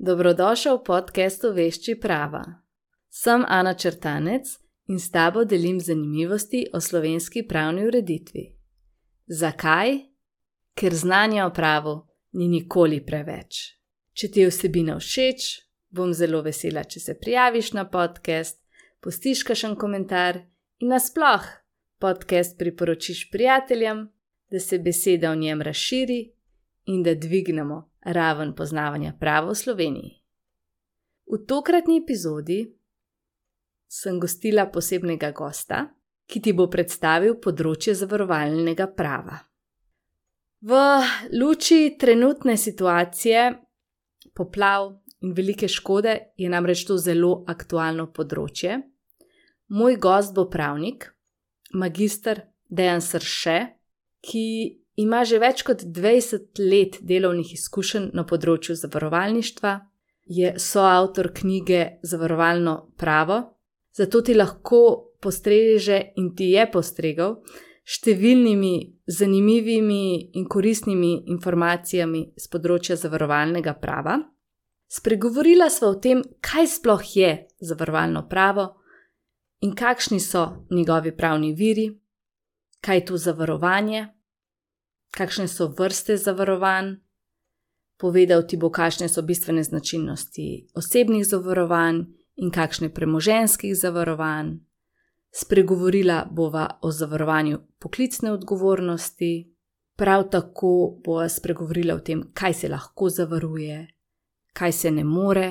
Dobrodošel v podcastu Vešči prava. Sem Ana Črtanec in s tabo delim zanimivosti o slovenski pravni ureditvi. Zakaj? Ker znanja o pravu ni nikoli preveč. Če ti je vsebina všeč, bom zelo vesela, če se prijaviš na podcast, pustiš kakšen komentar in nasploh podcast priporočiš prijateljem, da se beseda o njem razširi in da dvignemo raven poznavanja prava v Sloveniji. V tokratni epizodi sem gostila posebnega gosta, ki ti bo predstavil področje zavarovalnega prava. V luči trenutne situacije, poplav in velike škode je namreč to zelo aktualno področje. Moj gost bo pravnik, magister Dejan Srše, ki ima že več kot 20 let delovnih izkušenj na področju zavarovalništva, je soavtor knjige Zavarovalno pravo, zato ti lahko postreže in ti je postregal številnimi zanimivimi in koristnimi informacijami z področja zavarovalnega prava. Spregovorila sva o tem, kaj sploh je zavarovalno pravo in kakšni so njegovi pravni viri, kaj je to zavarovanje, kakšne so vrste zavarovanj, povedal ti bo, kakšne so bistvene značilnosti osebnih zavarovanj in kakšne premoženjskih zavarovanj. Spregovorila bova o zavarovanju poklicne odgovornosti, prav tako bova spregovorila o tem, kaj se lahko zavaruje, kaj se ne more.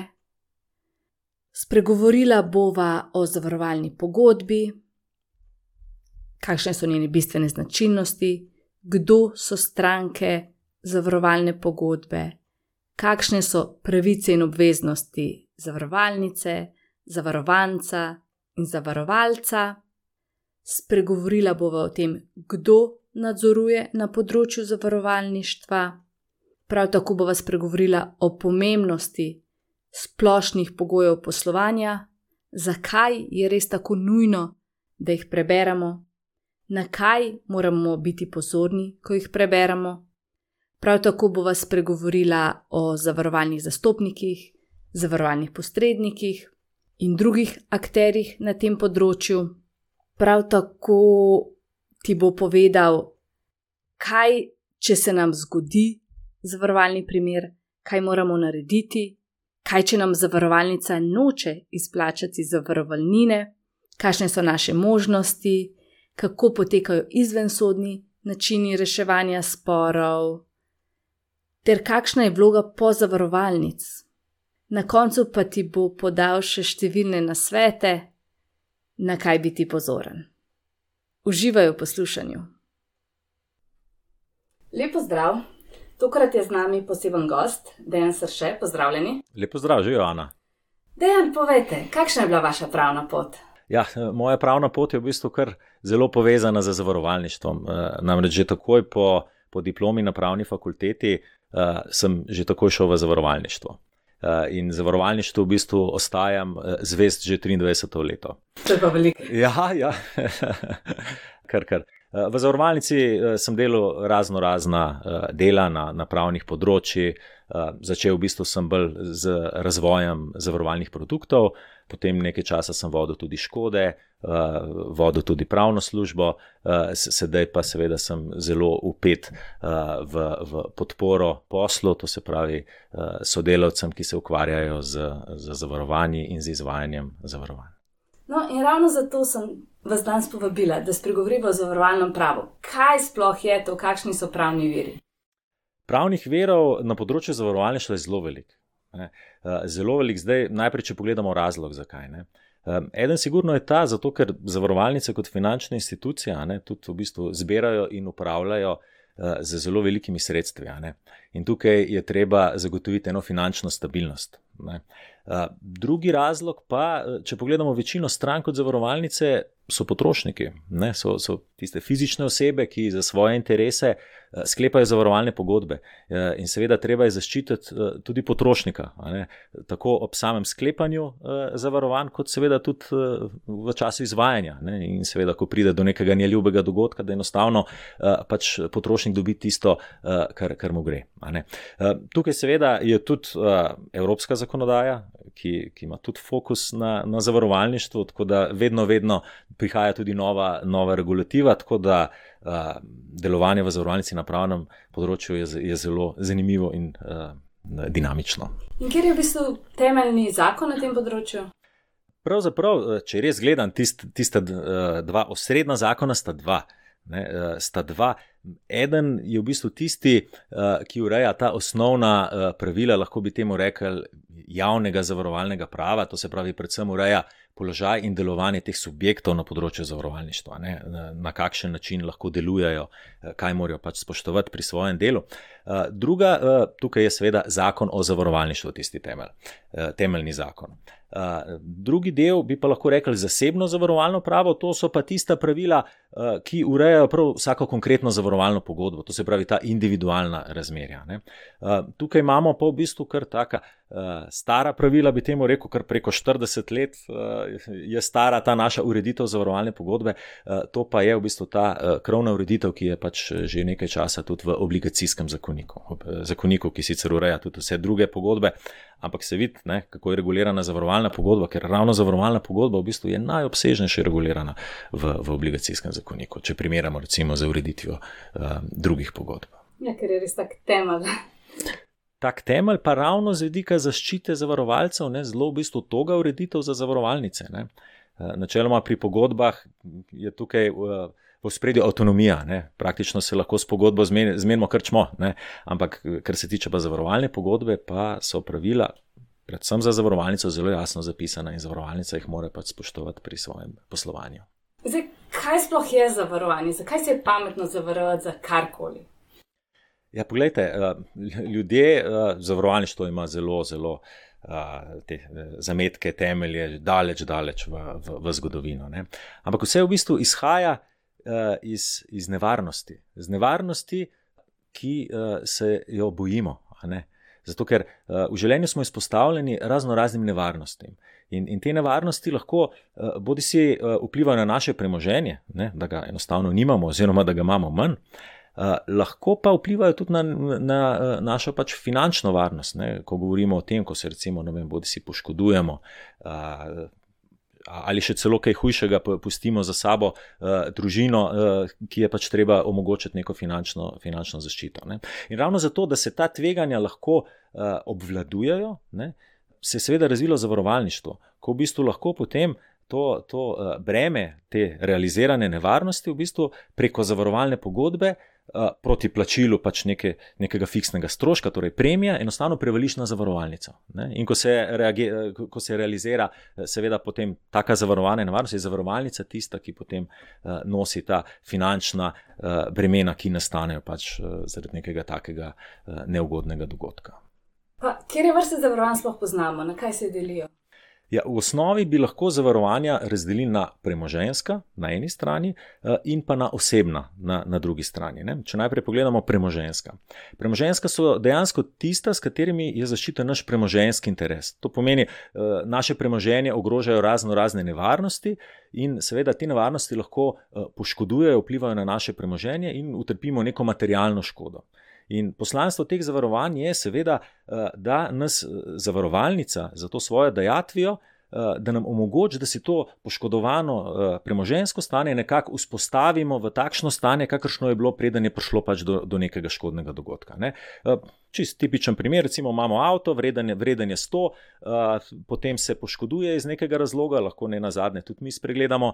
Spregovorila bova o zavarovalni pogodbi, kakšne so njene bistvene značilnosti, kdo so stranke zavarovalne pogodbe, kakšne so pravice in obveznosti zavarovalnice, zavarovanca in zavarovalca. Spregovorila bova o tem, kdo nadzoruje na področju zavarovalništva. Prav tako bova spregovorila o pomembnosti splošnih pogojev poslovanja, zakaj je res tako nujno, da jih preberemo, na kaj moramo biti pozorni, ko jih preberemo. Prav tako bova spregovorila o zavarovalnih zastopnikih, zavarovalnih posrednikih in drugih akterjih na tem področju. Prav tako ti bo povedal, kaj, če se nam zgodi zavarovalni primer, kaj moramo narediti, kaj, če nam zavarovalnica noče izplačati zavarovalnine, kakšne so naše možnosti, kako potekajo izvensodni načini reševanja sporov, ter kakšna je vloga pozavarovalnic. Na koncu pa ti bo podal še številne nasvete, na kaj biti pozoren. Uživaj v poslušanju. Lep pozdrav, tokrat je z nami poseben gost, Dejan Srše, pozdravljeni. Lep pozdrav, živijo Ana. Dejan, povejte, kakšna je bila vaša pravna pot? Ja, moja pravna pot je v bistvu kar zelo povezana z zavarovalništvom. Namreč že takoj po diplomi na pravni fakulteti sem že takoj šel v zavarovalništvo. In zavarovalništvu v bistvu ostajam zvest že 23. leto. To je pa veliko. Ja. Kar. V zavarovalnici sem delal razna dela na pravnih področjih. Začel v bistvu sem bolj z razvojem zavarovalnih produktov, potem nekaj časa sem vodil tudi škode, vodil tudi pravno službo, sedaj pa seveda sem zelo vpet v podporo poslu, to se pravi sodelavcem, ki se ukvarjajo z zavarovanji in z izvajanjem zavarovanj. No, in ravno zato sem vas danes povabila, da spregovoriva o zavarovalnem pravu. Kaj sploh je to, kakšni so pravni viri? Pravnih virov na področju zavarovalništva je zelo veliko. Zelo veliko, zdaj najprej, če pogledamo razlog, zakaj. Eden sigurno je ta, zato ker zavarovalnice kot finančna institucija tudi v bistvu zbirajo in upravljajo z zelo velikimi sredstvi. In tukaj je treba zagotoviti eno finančno stabilnost. Drugi razlog pa, če pogledamo večino strank od zavarovalnice, so potrošniki. So tiste fizične osebe, ki za svoje interese sklepajo zavarovalne pogodbe. In seveda treba je zaščititi tudi potrošnika, tako ob samem sklepanju zavarovanj, kot seveda tudi v času izvajanja. In seveda, ko pride do nekega neljubega dogodka, da enostavno pač potrošnik dobi tisto, kar mu gre. Tukaj seveda je tudi evropska zakonodaja, ki ima tudi fokus na zavarovalništvo, tako da vedno prihaja tudi nova regulativa, tako da delovanje v zavarovalnici na pravnem področju je zelo zanimivo in dinamično. In kjer je v bistvu temeljni zakon na tem področju? Pravzaprav, če res gledam, tista dva osrednja zakona sta dva. Eden je v bistvu tisti, ki ureja ta osnovna pravila, lahko bi temu rekli, javnega zavarovalnega prava, to se pravi predvsem ureja položaj in delovanje teh subjektov na področju zavarovalništva, na kakšen način lahko delujejo, kaj morajo pač spoštovati pri svojem delu. Druga, tukaj je seveda zakon o zavarovalništvu, tisti temeljni zakon. Drugi del bi pa lahko rekli zasebno zavarovalno pravo, to so pa tista pravila, ki urejajo prav vsako konkretno zavarovalno pogodbo, to se pravi ta individualna razmerja. Tukaj imamo pa v bistvu kar taka stara pravila, bi temu rekel, kar preko 40 let je stara ta naša ureditev zavarovalne pogodbe, to pa je v bistvu ta krovna ureditev, ki je pač že nekaj časa tudi v obligacijskem zakoniku, ki sicer ureja tudi vse druge pogodbe, ampak se vidi, kako je regulirana zavarovalna pogodba, ker ravno zavarovalna pogodba v bistvu je najobsežnejše regulirana v obligacijskem zakoniku, če primerjamo recimo z ureditvijo drugih pogodb. Ja, ker je res tak temelj. Tak temelj pa ravno z vidika zaščite zavarovalcev, zelo v bistvu toga ureditev za zavarovalnice. Načeloma pri pogodbah je tukaj v ospredju avtonomija, praktično se lahko s pogodbo zmenimo kar čmo, ampak kar se tiče pa zavarovalne pogodbe, pa so pravila predvsem za zavarovalnico zelo jasno zapisana in zavarovalnica jih mora pač spoštovati pri svojem poslovanju. Zdaj, kaj sploh je zavarovanje? Zakaj se je pametno zavarovati za karkoli? Ja, poglejte, ljudje, zavarovalništvo ima zelo te zametke, temelje, daleč v zgodovino. Ampak vse v bistvu izhaja iz nevarnosti. Z nevarnosti, ki se jo bojimo. Zato, ker v življenju smo izpostavljeni raznoraznim nevarnostim. In te nevarnosti lahko bodisi vplivajo na naše premoženje, da ga enostavno nimamo oziroma da ga imamo manj, lahko pa vplivajo tudi na našo pač finančno varnost, ko govorimo o tem, ko se recimo bodisi poškodujemo ali še celo kaj hujšega pustimo za sabo družino, ki je pač treba omogočiti neko finančno zaščito. In ravno zato, da se ta tveganja lahko obvladujejo, se je seveda razvilo zavarovalništvo, ko v bistvu lahko potem to breme te realizirane nevarnosti v bistvu preko zavarovalne pogodbe proti plačilu pač nekega fiksnega stroška, torej premija, enostavno prevališ na zavarovalnico. In ko se realizira seveda potem taka zavarovana nevarnost, je zavarovalnica tista, ki potem nosi ta finančna bremena, ki nastanejo pač zaradi nekega takega neugodnega dogodka. Pa, kjer vrste zavarovanj sploh poznamo, na kaj se delijo? Ja, v osnovi bi lahko zavarovanja razdelili na premoženjska na eni strani in pa na osebna na drugi strani. Če najprej pogledamo premoženjska. Premoženjska so dejansko tista, s katerimi je zaščiten naš premoženjski interes. To pomeni, naše premoženje ogrožajo razne nevarnosti in seveda te nevarnosti lahko poškodujejo, vplivajo na naše premoženje in utrpimo neko materialno škodo. In poslanstvo teh zavarovanj je seveda, da nas zavarovalnica za to svojo dajatvijo, da nam omogoči, da si to poškodovano premoženjsko stanje nekako vzpostavimo v takšno stanje, kakršno je bilo, preden je prišlo pač do nekega škodnega dogodka. Čist tipičen primer, recimo imamo avto, vreden je 100, potem se poškoduje iz nekega razloga, lahko ne nazadnje tudi mi spregledamo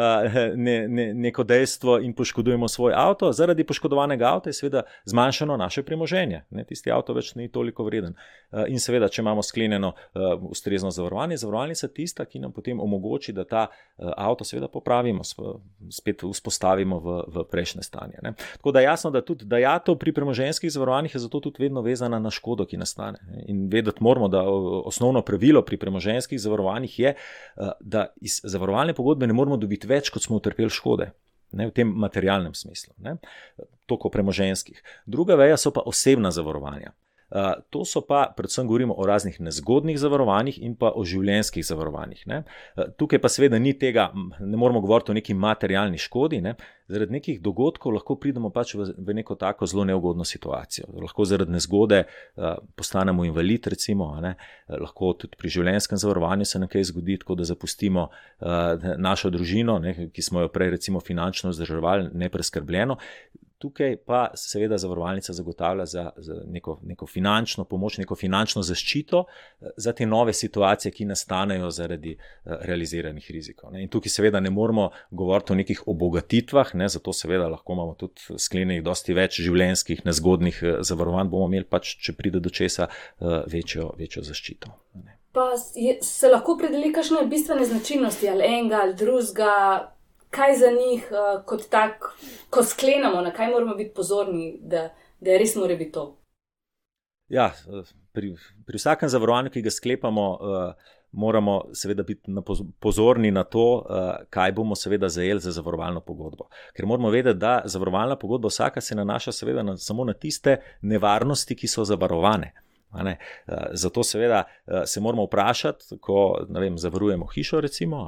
neko dejstvo in poškodujemo svoj avto. Zaradi poškodovanega avta je seveda zmanjšano naše premoženje. Tisti avto več ni toliko vreden. In seveda, če imamo sklenjeno ustrezno zavarovanje, zavarovalnica tista, ki nam potem omogoči, da ta avto seveda popravimo, spet vzpostavimo v prejšnje stanje. Tako da jasno, da tudi dajatev pri premoženjskih zavarovanjih je zato tudi vedno vezana na škodo, ki nastane. In vedeti moramo, da osnovno pravilo pri premoženjskih zavarovanjih je, da iz zavarovalne pogodbe ne moramo dobiti več, kot smo utrpeli škode. ne, v tem materialnem smislu, ne, toliko premoženjskih. Druga veja so pa osebna zavarovanja. To so pa, predvsem govorimo o raznih nezgodnih zavarovanjih in pa o življenjskih zavarovanjih. Ne. Tukaj pa seveda ni tega, ne moramo govoriti o neki materialni škodi, ne. Zaradi nekih dogodkov lahko pridemo pač v neko tako zelo neugodno situacijo. Lahko zaradi nezgode postanemo invalid, recimo, ne. Lahko tudi pri življenjskem zavarovanju se nekaj zgodi, tako da zapustimo našo družino, ne, ki smo jo prej recimo finančno vzdrževali, nepreskrbljeno. Tukaj pa seveda zavarovalnica zagotavlja za neko finančno pomoč, neko finančno zaščito za te nove situacije, ki nastanejo zaradi realiziranih rizikov. In tukaj seveda ne moramo govoriti o nekih obogatitvah, ne, zato seveda lahko imamo tudi sklenjenih dosti več življenjskih nezgodnih zavarovanj, bomo imeli pač, če pride do česa, večjo zaščito. Ne. Pa se lahko opredeli kakšne bistvene značilnosti ali enega ali drugega, kaj za njih kot tak, ko sklenemo, na kaj moramo biti pozorni, da res mora biti to? Ja, pri vsakem zavarovanju, ki ga sklepamo, moramo seveda biti pozorni na to, kaj bomo seveda zajeli za zavarovalno pogodbo. Ker moramo vedeti, da zavarovalna pogodba vsaka se nanaša seveda samo na tiste nevarnosti, ki so zavarovane. Zato seveda se moramo vprašati, ko zavarujemo hišo recimo,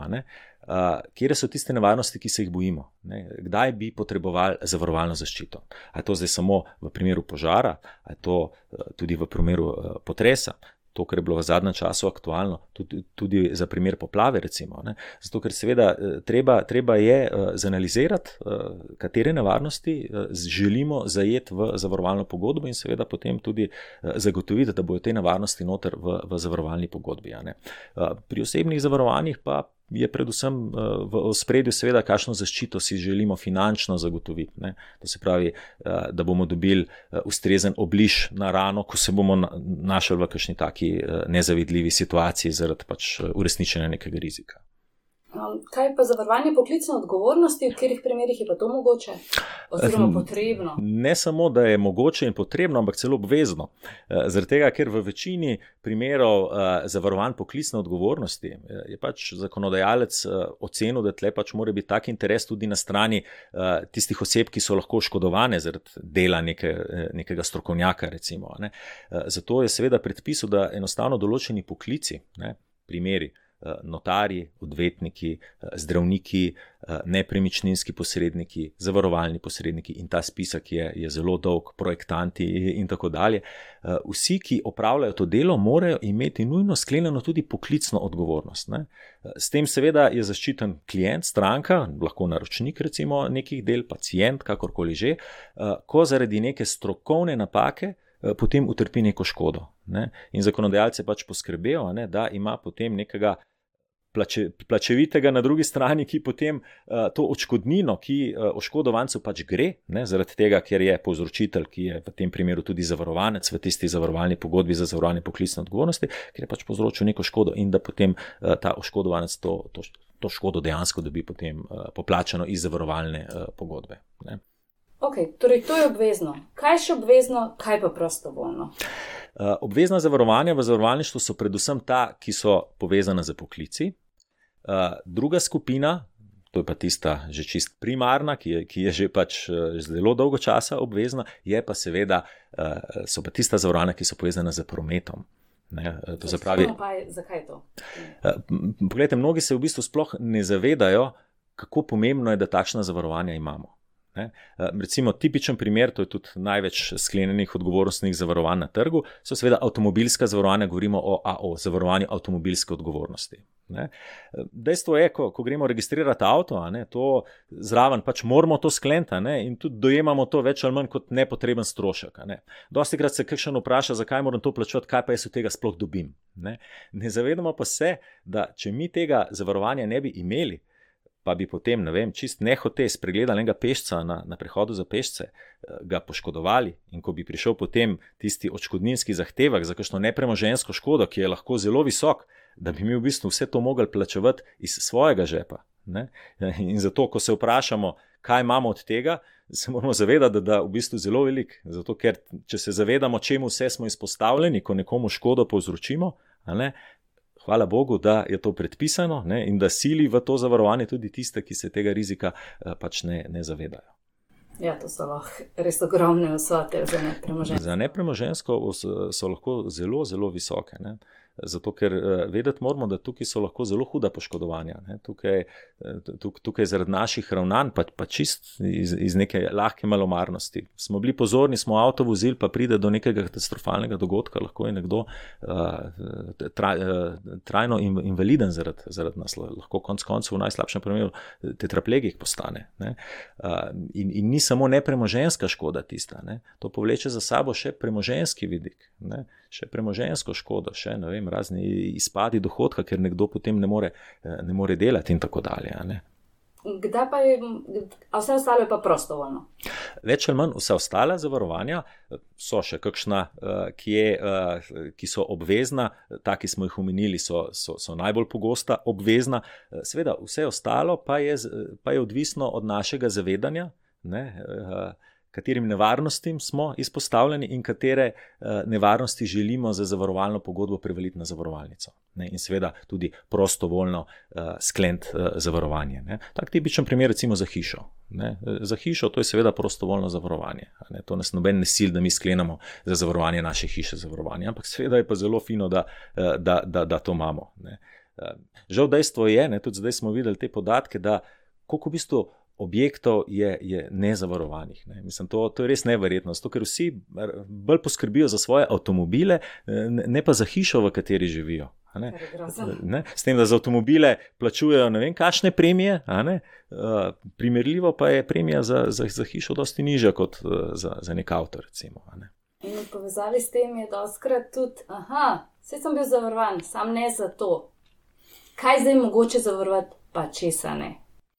kje so tiste nevarnosti, ki se jih bojimo, ne? Kdaj bi potrebovali zavarovalno zaščito. A je to zdaj samo v primeru požara, a je to tudi v primeru potresa, to, kar je bilo v zadnjem času aktualno, tudi za primer poplave recimo. Ne? Zato, ker seveda treba je zanalizirati, katere nevarnosti želimo zajeti v zavarovalno pogodbo in seveda potem tudi zagotoviti, da bojo te nevarnosti noter v zavarovalni pogodbi. Ja, ne? Pri osebnih zavarovanjih pa je predvsem v ospredju seveda, kakšno zaščito si želimo finančno zagotoviti. Ne? To se pravi, da bomo dobili ustrezen obliž na rano, ko se bomo našli v kakšni taki nezavidljivi situaciji zaradi pač uresničenja nekega rizika. Kaj pa zavarovanje poklicne odgovornosti, v katerih primerih je pa to mogoče oziroma potrebno? Ne samo, da je mogoče in potrebno, ampak celo obvezno. Zaradi tega, ker v večini primerov zavarovanj poklicne odgovornosti je pač zakonodajalec ocenil, da tle pač mora biti tak interes tudi na strani tistih oseb, ki so lahko oškodovane zaradi dela nekega strokovnjaka recimo. Ne. Zato je seveda predpisal, da enostavno določeni poklici, ne, primeri, notarji, odvetniki, zdravniki, nepremičninski posredniki, zavarovalni posredniki in ta spisek je zelo dolg, projektanti in tako dalje. Vsi, ki opravljajo to delo, morajo imeti nujno sklenjeno tudi poklicno odgovornost. Ne. S tem seveda je zaščiten klient, stranka, lahko naročnik recimo nekih del, pacient, kakorkoli že, ko zaradi neke strokovne napake potem utrpi neko škodo. Ne. In zakonodajalce pač poskrbijo, ne, da ima potem nekega plačevitega na drugi strani, ki potem to odškodnino, ki oškodovancu pač gre, ne, zaradi tega, ker je povzročitelj, ki je v tem primeru tudi zavarovanec v tisti zavarovalni pogodbi za zavarovanje poklicne odgovornosti, ker je pač povzročil neko škodo in da potem ta oškodovanec to škodo dejansko dobi potem poplačano iz zavarovalne pogodbe. Ne. Ok, torej to je obvezno. Kaj je še obvezno, kaj pa prostovoljno? Obvezna zavarovanja v zavarovalništvu so predvsem ta, ki so povezana z poklici. Druga skupina, to je pa tista že čist primarna, ki je že pač zelo dolgo časa obvezna, je pa seveda, so pa tista zavarovanja, ki so povezana z prometom. Ne, to se pravi, zakaj je to? Poglejte, mnogi se v bistvu sploh ne zavedajo, kako pomembno je, da takšna zavarovanja imamo. Ne. Recimo tipičen primer, to je tudi največ sklenjenih odgovornostnih zavarovanj na trgu, so seveda avtomobilska zavarovanja, govorimo o AO, zavarovanju avtomobilske odgovornosti. Ne. Dejstvo je, ko gremo registrirati avto, ne, to zraven pač moramo to skleniti, ne, in tudi dojemamo to več ali manj kot nepotreben strošek. Ne. Dostikrat se kakšen vpraša, zakaj moram to plačati, kaj pa jaz od tega sploh dobim. Ne zavedamo pa se, da če mi tega zavarovanja ne bi imeli, pa bi potem, ne vem, čist nehote spregledali enega pešca na prehodu za pešce, ga poškodovali in ko bi prišel potem tisti odškodninski zahtevek za kakšno nepremoženjsko škodo, ki je lahko zelo visok, da bi mi v bistvu vse to mogli plačevati iz svojega žepa. Ne? In zato, ko se vprašamo, kaj imamo od tega, se moramo zavedati, da v bistvu zelo velik. Zato, ker če se zavedamo, čemu vse smo izpostavljeni, ko nekomu škodo povzročimo, ne? hvala Bogu, da je to predpisano, ne, in da sili v to zavarovanje tudi tiste, ki se tega rizika pač ne zavedajo. Ja, to so lahko res ogromne vsote za nepremoženjsko. Za nepremoženjsko so lahko zelo, zelo visoke, ne. Zato, ker vedeti moramo, da tukaj so lahko zelo huda poškodovanja. Ne. Tukaj zaradi naših ravnanj, pa čist iz neke lahke malomarnosti. Smo bili pozorni, smo avto vozili, pa pride do nekega katastrofalnega dogodka, lahko je nekdo trajno invaliden zaradi nas, lahko konec koncev v najslabšem primeru tetraplegik postane. Ne. In ni samo nepremoženjska škoda tista, ne. To povleče za sabo še premoženjski vidik, ne. Še premoženjsko škodo, še razni izpadi dohodka, ker nekdo potem ne more delati in tako dalje. Ne? Kdaj pa a vse ostalo je pa prostovoljno? Več ali manj vse ostale zavarovanja so še kakšna, ki so obvezna, taki smo jih omenili, so najbolj pogosta obvezna. Seveda vse ostalo pa je odvisno od našega zavedanja, ne, katerim nevarnostim smo izpostavljeni in katere nevarnosti želimo za zavarovalno pogodbo prevaliti na zavarovalnico. Ne? In seveda tudi prostovoljno skleniti zavarovanje. Ne? Tak tipičen primer recimo za hišo. Ne? Za hišo to je seveda prostovoljno zavarovanje. Ne? To nas noben ne sil, da mi sklenemo za zavarovanje naše hiše zavarovanje, ampak seveda je pa zelo fino, da to imamo. Ne? Žal dejstvo je, ne, tudi zdaj smo videli te podatke, da koliko v bistvu objektov je nezavarovanih. Ne. Mislim, to je res neverjetno, zato ker vsi bolj poskrbijo za svoje avtomobile, ne pa za hišo, v kateri živijo. Ne. S tem, da za avtomobile plačujejo ne vem kakšne premije, primerljivo pa je premija za hišo dosti nižja kot za nek avto, recimo. Ne. In v povezavi s tem je dostikrat tudi, saj sem bil zavarovan, sam ne za to. Kaj zdaj mogoče zavarovati, pa česa ne?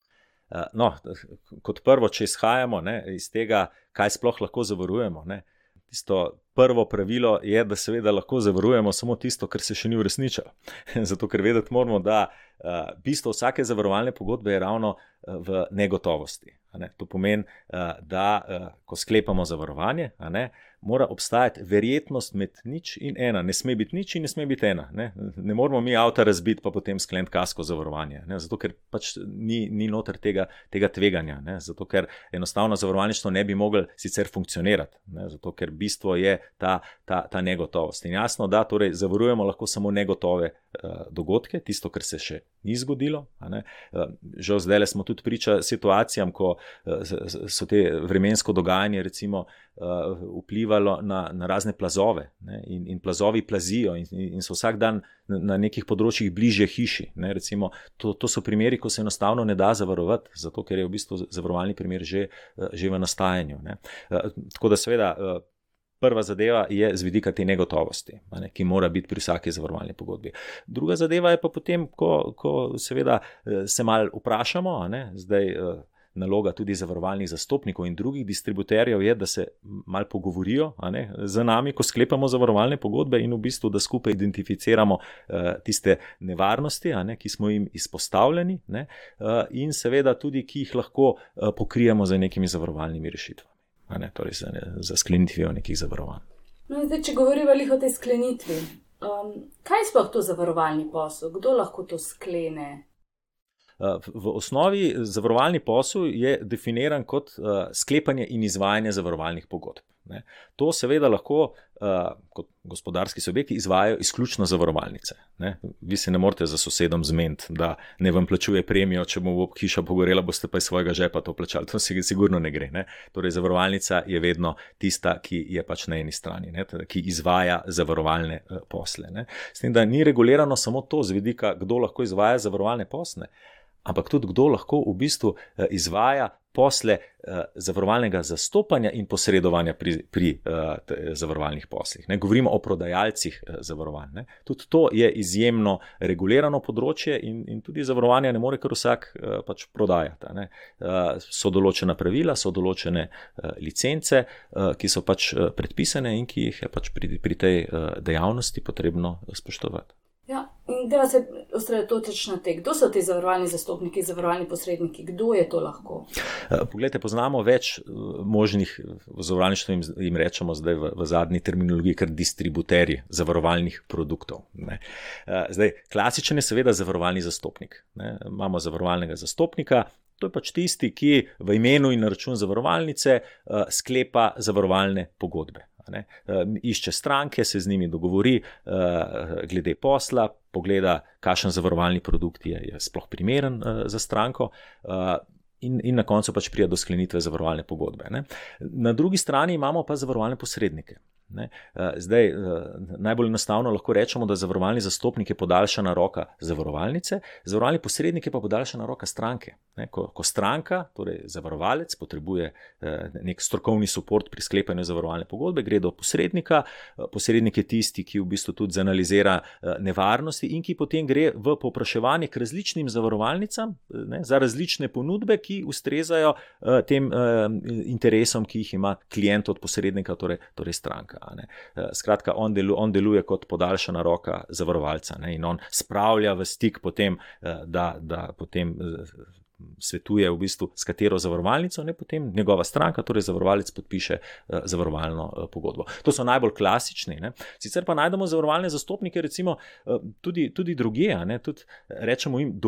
No, kot prvo, če izhajamo iz tega, kaj sploh lahko zavarujemo, ne, tisto prvo pravilo je, da seveda lahko zavarujemo samo tisto, kar se še ni uresničilo. Zato, ker vedeti moramo, da bistvo vsake zavarovalne pogodbe je ravno v negotovosti. To pomeni, da ko sklepamo zavarovanje, mora obstajati verjetnost med nič in ena. Ne sme biti nič in ne sme biti ena. Ne moramo mi avta razbiti pa potem skleniti kasko zavarovanje. Zato, ker pač ni noter tega tveganja. Zato, ker enostavno zavarovalništvo ne bi moglo sicer funkcionirati. Zato, ker bistvo je ta negotovost. In jasno, da torej zavarujemo lahko samo negotove dogodke, tisto, kar se še ni zgodilo. Žal zdaj smo tudi priča situacijam, ko so te vremensko dogajanje recimo vplivalo na razne plazove, ne, in plazovi plazijo in so vsak dan na nekih področjih bližje hiši. Ne, recimo, to so primeri, ko se enostavno ne da zavarovati, zato ker je v bistvu zavarovalni primer že v nastajanju. Ne. Tako da seveda prva zadeva je z vidika te negotovosti, ki mora biti pri vsaki zavarovalni pogodbi. Druga zadeva je pa potem, ko seveda se malo vprašamo, zdaj naloga tudi zavarovalnih zastopnikov in drugih distributerjev je, da se malo pogovorijo z nami, ko sklepamo zavarovalne pogodbe in v bistvu, da skupaj identificiramo tiste nevarnosti, ki smo jim izpostavljeni, in seveda tudi, ki jih lahko pokrijemo z nekimi zavarovalnimi rešitvami. Torej za sklenitvijo nekih zavarovanj. No, zdaj, če govorimo o tej sklenitvi, kaj je sploh to zavarovalni posel? Kdo lahko to sklene? V osnovi zavarovalni posel je definiran kot sklepanje in izvajanje zavarovalnih pogodb. To seveda lahko kot gospodarski subjekti izvajajo izključno zavarovalnice. Vi se ne morete za sosedom zmeniti, da ne vam plačuje premijo, če bo hiša pogorela, boste pa iz svojega žepa to plačali. To sigurno ne gre. Torej zavarovalnica je vedno tista, ki je pač na eni strani, ki izvaja zavarovalne posle. S tem, da ni regulirano samo to z vidika, kdo lahko izvaja zavarovalne posle, ampak tudi kdo lahko v bistvu izvaja posle zavarovalnega zastopanja in posredovanja pri zavarovalnih poslih. Govorimo o prodajalcih zavarovanj. Tudi to je izjemno regulirano področje in tudi zavarovanja ne more kar vsak pač prodajati. So določena pravila, so določene licence, ki so pač predpisane in ki jih je pač pri tej dejavnosti potrebno spoštovati. Ja, in deva se osredotočiti na te. Kdo so ti zavarovalni zastopniki, zavarovalni posredniki? Kdo je to lahko? Poglejte, poznamo več možnih zavarovalništv, jim rečemo zdaj v zadnji terminologiji, kar distributerji zavarovalnih produktov. Ne. Zdaj, klasičen je seveda zavarovalni zastopnik. Ne. Imamo zavarovalnega zastopnika, to je pač tisti, ki v imenu in na račun zavarovalnice sklepa zavarovalne pogodbe. Ne. Išče stranke, se z njimi dogovori glede posla, pogleda, kakšen zavarovalni produkt je sploh primeren za stranko in na koncu pač pride do sklenitve zavarovalne pogodbe. Ne. Na drugi strani imamo pa zavarovalne posrednike. Ne. Zdaj, najbolj enostavno lahko rečemo, da zavarovalni zastopnik je podaljšana roka zavarovalnice, zavarovalni posrednik je pa podaljšana roka stranke. Ne. Ko stranka, torej zavarovalec, potrebuje nek strokovni suport pri sklepanju zavarovalne pogodbe, gre do posrednika. Posrednik je tisti, ki v bistvu tudi zanalizira nevarnosti in ki potem gre v povpraševanje k različnim zavarovalnicam, ne, za različne ponudbe, ki ustrezajo tem interesom, ki jih ima klient od posrednika, torej stranka. Skratka, on deluje kot podaljšana roka zavarovalca, ne, in on spravlja v stik potem, da potem svetuje v bistvu s katero zavarovalnico, ne, potem njegova stranka, torej zavarovalec podpiše zavarovalno pogodbo. To so najbolj klasični. Ne. Sicer pa najdemo zavarovalne zastopnike recimo tudi drugje, ne, tudi rečemo jim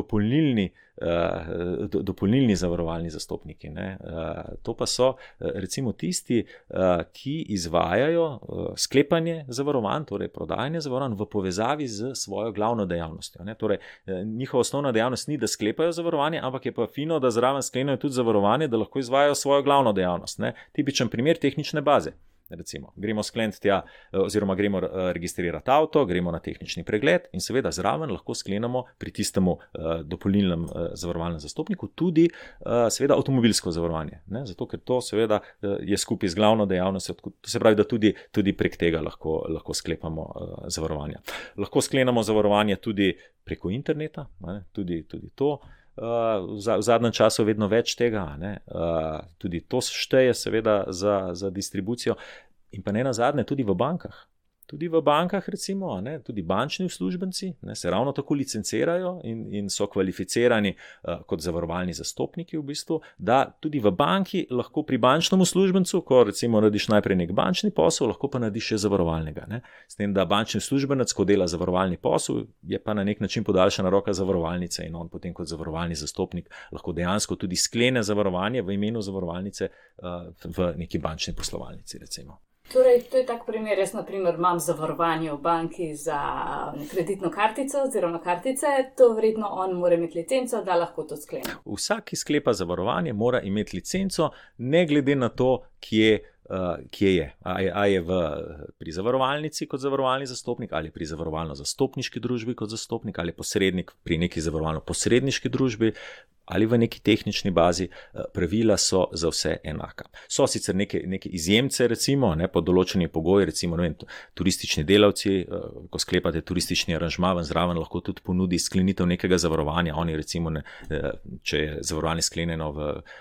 dopolnilni zavarovalni zastopniki. Ne. To pa so recimo tisti, ki izvajajo sklepanje zavarovanj, torej prodajanje zavarovanj v povezavi z svojo glavno dejavnostjo. Ne. Torej, njihova osnovna dejavnost ni, da sklepajo zavarovanje, ampak je pa fino, da zraven sklenejo tudi zavarovanje, da lahko izvajajo svojo glavno dejavnost. Ne. Tipičen primer tehnične baze. Recimo, gremo skleniti tja, oziroma gremo registrirati avto, gremo na tehnični pregled in seveda zraven lahko sklenemo pri tistemu dopolnilnem zavarovalnem zastopniku tudi seveda avtomobilsko zavarovanje. Ne? Zato, ker to seveda je skupaj z glavno dejavnostjo, to se pravi, da tudi prek tega lahko sklepamo zavarovanja. Lahko sklenemo zavarovanje tudi preko interneta, ne? Tudi to. V zadnjem času vedno več tega, ne? Tudi to šteje seveda za distribucijo in pa ne nazadnje tudi v bankah. Tudi v bankah recimo, ne, tudi bančni uslužbenci, ne, se ravno tako licencirajo in so kvalificirani kot zavarovalni zastopniki v bistvu, da tudi v banki lahko pri bančnem uslužbencu, ko recimo narediš najprej nek bančni posel, lahko pa narediš še zavarovalnega. Ne. S tem, da bančni uslužbenec, ko dela zavarovalni posel, je pa na nek način podaljšana roka zavarovalnice in on potem kot zavarovalni zastopnik lahko dejansko tudi sklene zavarovanje v imenu zavarovalnice v neki bančni poslovalnici recimo. Torej, to je tak primer, jaz na primer imam zavarovanje v banki za kreditno kartico oziroma kartice, to verjetno on mora imeti licenco, da lahko to sklene. Vsak, ki sklepa zavarovanje, mora imeti licenco, ne glede na to, kje je. A je pri zavarovalnici kot zavarovalni zastopnik, ali pri zavarovalno-zastopniški družbi kot zastopnik, ali posrednik pri neki zavarovalno-posredniški družbi, ali v neki tehnični bazi, pravila so za vse enaka. So sicer neke izjemce, recimo, ne, pod določenimi pogoji, recimo, ne vem, turistični delavci, ko sklepate turistični aranžma, vam zraven lahko tudi ponudi sklenitev nekega zavarovanja. Oni recimo, ne, če je zavarovanje sklenjeno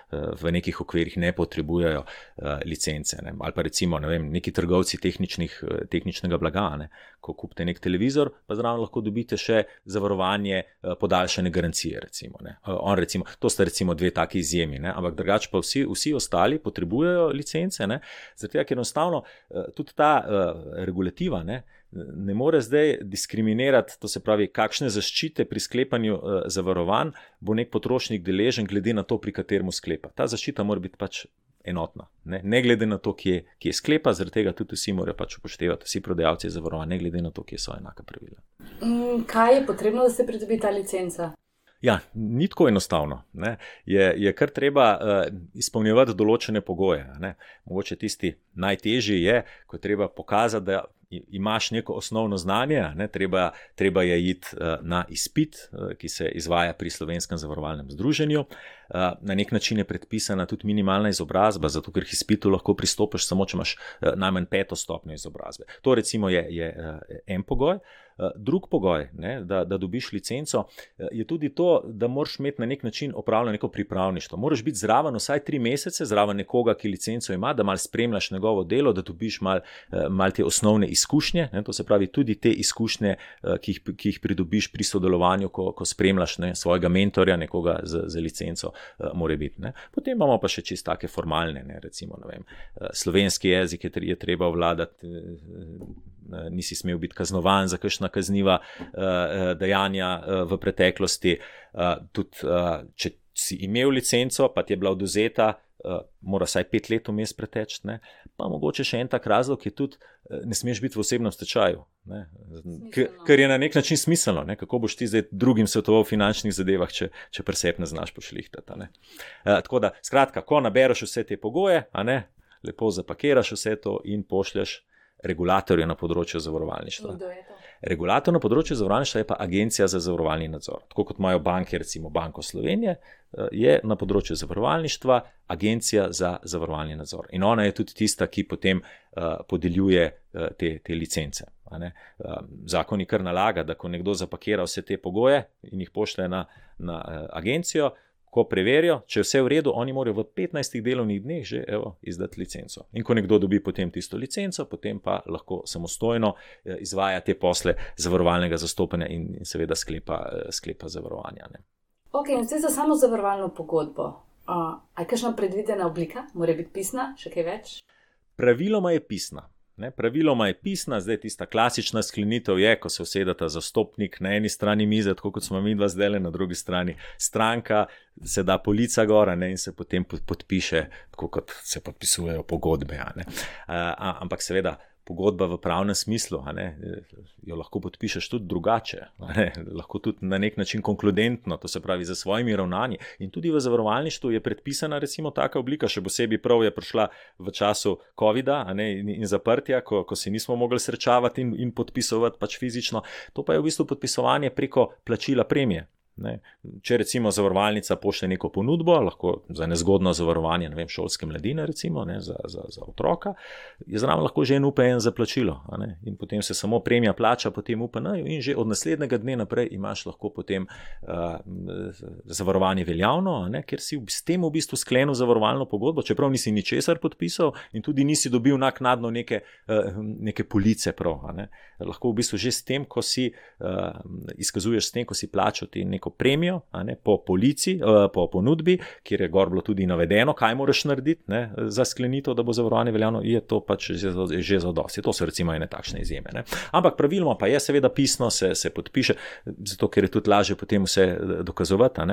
v nekih okvirih, ne potrebujejo licence. Ne. Ali pa recimo, ne vem, neki trgovci tehničnega blaga, ne. Ko kupite nek televizor, pa zraven lahko dobite še zavarovanje podaljšane garancije, recimo, ne. To sta recimo dve taki izjemi, ne? Ampak drugače pa vsi ostali potrebujejo licence, ne? Zato, ker enostavno tudi ta regulativa ne more zdaj diskriminirati, to se pravi, kakšne zaščite pri sklepanju zavarovanj bo nek potrošnik deležen glede na to, pri katerem sklepa. Ta zaščita mora biti pač enotna, ne glede na to, kje sklepa, zaradi tega tudi vsi morajo pač upoštevati, vsi prodajalci zavarovanj, ne glede na to, kje so enaka pravila. Kaj je potrebno, da se pridobi ta licenca? Ja, ni tako enostavno. Ne. Je kar treba izpolnjevati določene pogoje. Ne. Mogoče tisti najtežji je, ko je treba pokazati, da imaš neko osnovno znanje, ne. Treba je iti na izpit, ki se izvaja pri Slovenskem zavarovalnem združenju. Na nek način je predpisana tudi minimalna izobrazba, zato ker k izpitu lahko pristopiš samo, če imaš najmanj 5. stopnjo izobrazbe. To recimo je en pogoj. Drug pogoj, ne, da dobiš licenco, je tudi to, da moraš imeti na nek način opravljeno neko pripravništvo. Moraš biti zraven vsaj 3 mesece, zraven nekoga, ki licenco ima, da malo spremljaš njegovo delo, da dobiš malo te osnovne izkušnje, ne, to se pravi tudi te izkušnje, ki jih pridobiš pri sodelovanju, ko spremljaš, ne, svojega mentorja, nekoga z licenco, mora biti. Ne. Potem imamo pa še čisto take formalne, ne, recimo, ne vem, slovenski jezik je treba obvladati, nisi smel biti kaznovan za kakšna kazniva dejanja v preteklosti. Tudi, če si imel licenco, pa ti je bila odvzeta, mora vsaj 5 let vmes preteči, ne? Pa mogoče še en tak razlog je tudi, ne smeš biti v osebnem stečaju, ne? Ker je na nek način smiselno, ne? Kako boš ti zdaj drugim svetoval v finančnih zadevah, če pri sebi ne znaš pošlihtati, ne? Tako da, skratka, ko nabereš vse te pogoje, a ne, lepo zapakiraš vse to in pošlješ regulatorja na področju zavarovalništva. Regulator na področju zavarovalništva je pa Agencija za zavarovalni nadzor. Tako kot imajo banke, recimo Banko Slovenije, je na področju zavarovalništva Agencija za zavarovalni nadzor. In ona je tudi tista, ki potem podeljuje te licence. Zakon ji kar nalaga, da ko nekdo zapakira vse te pogoje in jih pošlje na agencijo, ko preverijo, če je vse v redu, oni morajo v 15 delovnih dneh že izdati licenco. In ko nekdo dobi potem tisto licenco, potem pa lahko samostojno izvaja te posle zavarovalnega zastopanja in seveda sklepa zavarovanja. Ne. Ok, in zdaj za samo zavarovalno pogodbo. A je kakšna predvidena oblika? Mora biti pisna? Še kaj več? Praviloma je pisna. Ne, praviloma je pisna, zdaj tista klasična sklenitev je, ko se usedeta zastopnik na eni strani mize, tako kot smo mi dva zdajle, na drugi strani stranka, se da polica gora, ne, in se potem podpiše, tako kot se podpisujejo pogodbe. Ampak seveda, pogodba v pravnem smislu, jo lahko podpišeš tudi drugače, lahko tudi na nek način konkludentno, to se pravi za svojimi ravnanji. In tudi v zavarovalništvu je predpisana recimo taka oblika, še posebej prav je prišla v času covida in zaprtja, ko se nismo mogli srečavati in podpisovati pač fizično. To pa je v bistvu podpisovanje preko plačila premije. Ne. Če recimo zavarovalnica pošlje neko ponudbo, lahko za nezgodno zavarovanje, ne vem, šolske mladine recimo, ne, za otroka, je zraven lahko že en UPN za plačilo, in potem se samo premija plača po tem UPN-ju in že od naslednjega dne naprej imaš lahko potem zavarovanje veljavno, ker si s tem v bistvu sklenil zavarovalno pogodbo, čeprav nisi ničesar podpisal in tudi nisi dobil naknadno neke police prav, lahko v bistvu že s tem, ko si izkazuješ s tem, ko si plačal te neko premijo, po polici, po ponudbi, kjer je gor bilo tudi navedeno, kaj moraš narediti, za sklenitev, da bo zavarovanje veljavno, je to pač že zadosti. To so recimo ene takšne izjeme. Ampak praviloma pa je seveda pisno, se podpiše, zato ker je tudi lažje potem vse dokazovati,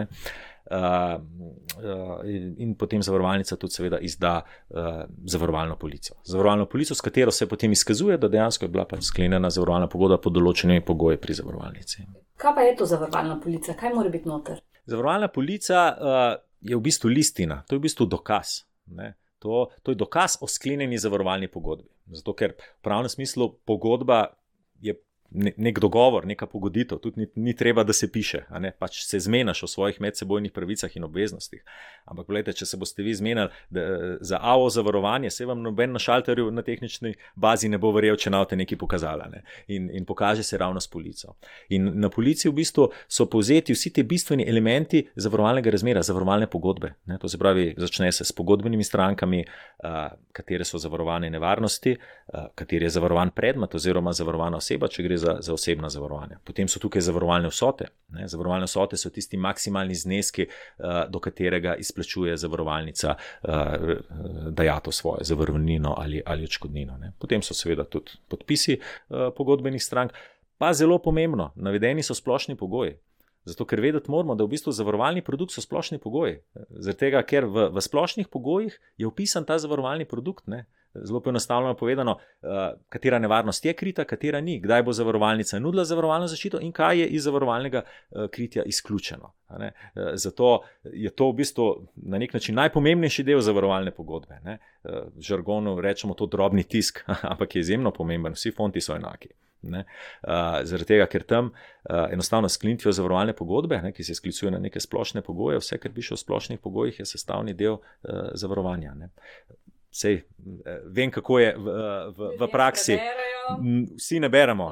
in potem zavarovalnica tudi seveda izda zavarovalno polico. Zavarovalno polico, s katero se potem izkazuje, da dejansko je bila pač sklenjena zavarovalna pogodba pod določenimi pogoji pri zavarovalnici. Kaj pa je to zavarovalna polica? Kaj mora biti noter? Zavarovalna polica je v bistvu listina, to je v bistvu dokaz. Ne? To je dokaz o sklenjeni zavarovalni pogodbi. Zato ker v pravnem smislu pogodba je nek dogovor, neka pogoditev, tudi ni treba, da se piše, pač se zmenaš o svojih medsebojnih pravicah in obveznostih. Ampak gledajte, če se boste vi zmenili za AO zavarovanje, se vam noben na šalterju na tehnični bazi ne bo verjel, če nav te nekaj pokazala, in pokaže se ravno s polico. In na polici v bistvu so povzeti vsi te bistveni elementi zavarovalnega razmerja, zavarovalne pogodbe. To se pravi, začne se s pogodbenimi strankami, katere so zavarovane nevarnosti, kateri je zavarovan predmet oziroma zavarovana oseba, če gre za osebna zavarovanja. Potem so tukaj zavarovalne vsote. Zavarovalne vsote so tisti maksimalni zneski, do katerega izplačuje zavarovalnica dajatev svoje, zavarovalnino ali odškodnino. Potem so seveda tudi podpisi pogodbenih strank. Pa zelo pomembno, navedeni so splošni pogoji. Zato, ker vedeti moramo, da v bistvu zavarovalni produkt so splošni pogoji. Zaradi tega, ker v splošnih pogojih je opisan ta zavarovalni produkt, zelo poenostavljeno povedano, katera nevarnost je krita, katera ni, kdaj bo zavarovalnica nudila zavarovalno zaščito in kaj je iz zavarovalnega kritja izključeno. Zato je to v bistvu na nek način najpomembnejši del zavarovalne pogodbe. V žargonu rečemo to drobni tisk, ampak je izjemno pomemben, vsi fonti so enaki. Zaradi tega, ker tam enostavno sklenitvijo zavarovalne pogodbe, ki se sklicuje na neke splošne pogoje, vse, kar piše o splošnih pogojih, je sestavni del zavarovanja. Sej, vem, kako je v praksi. Vsi ne beremo.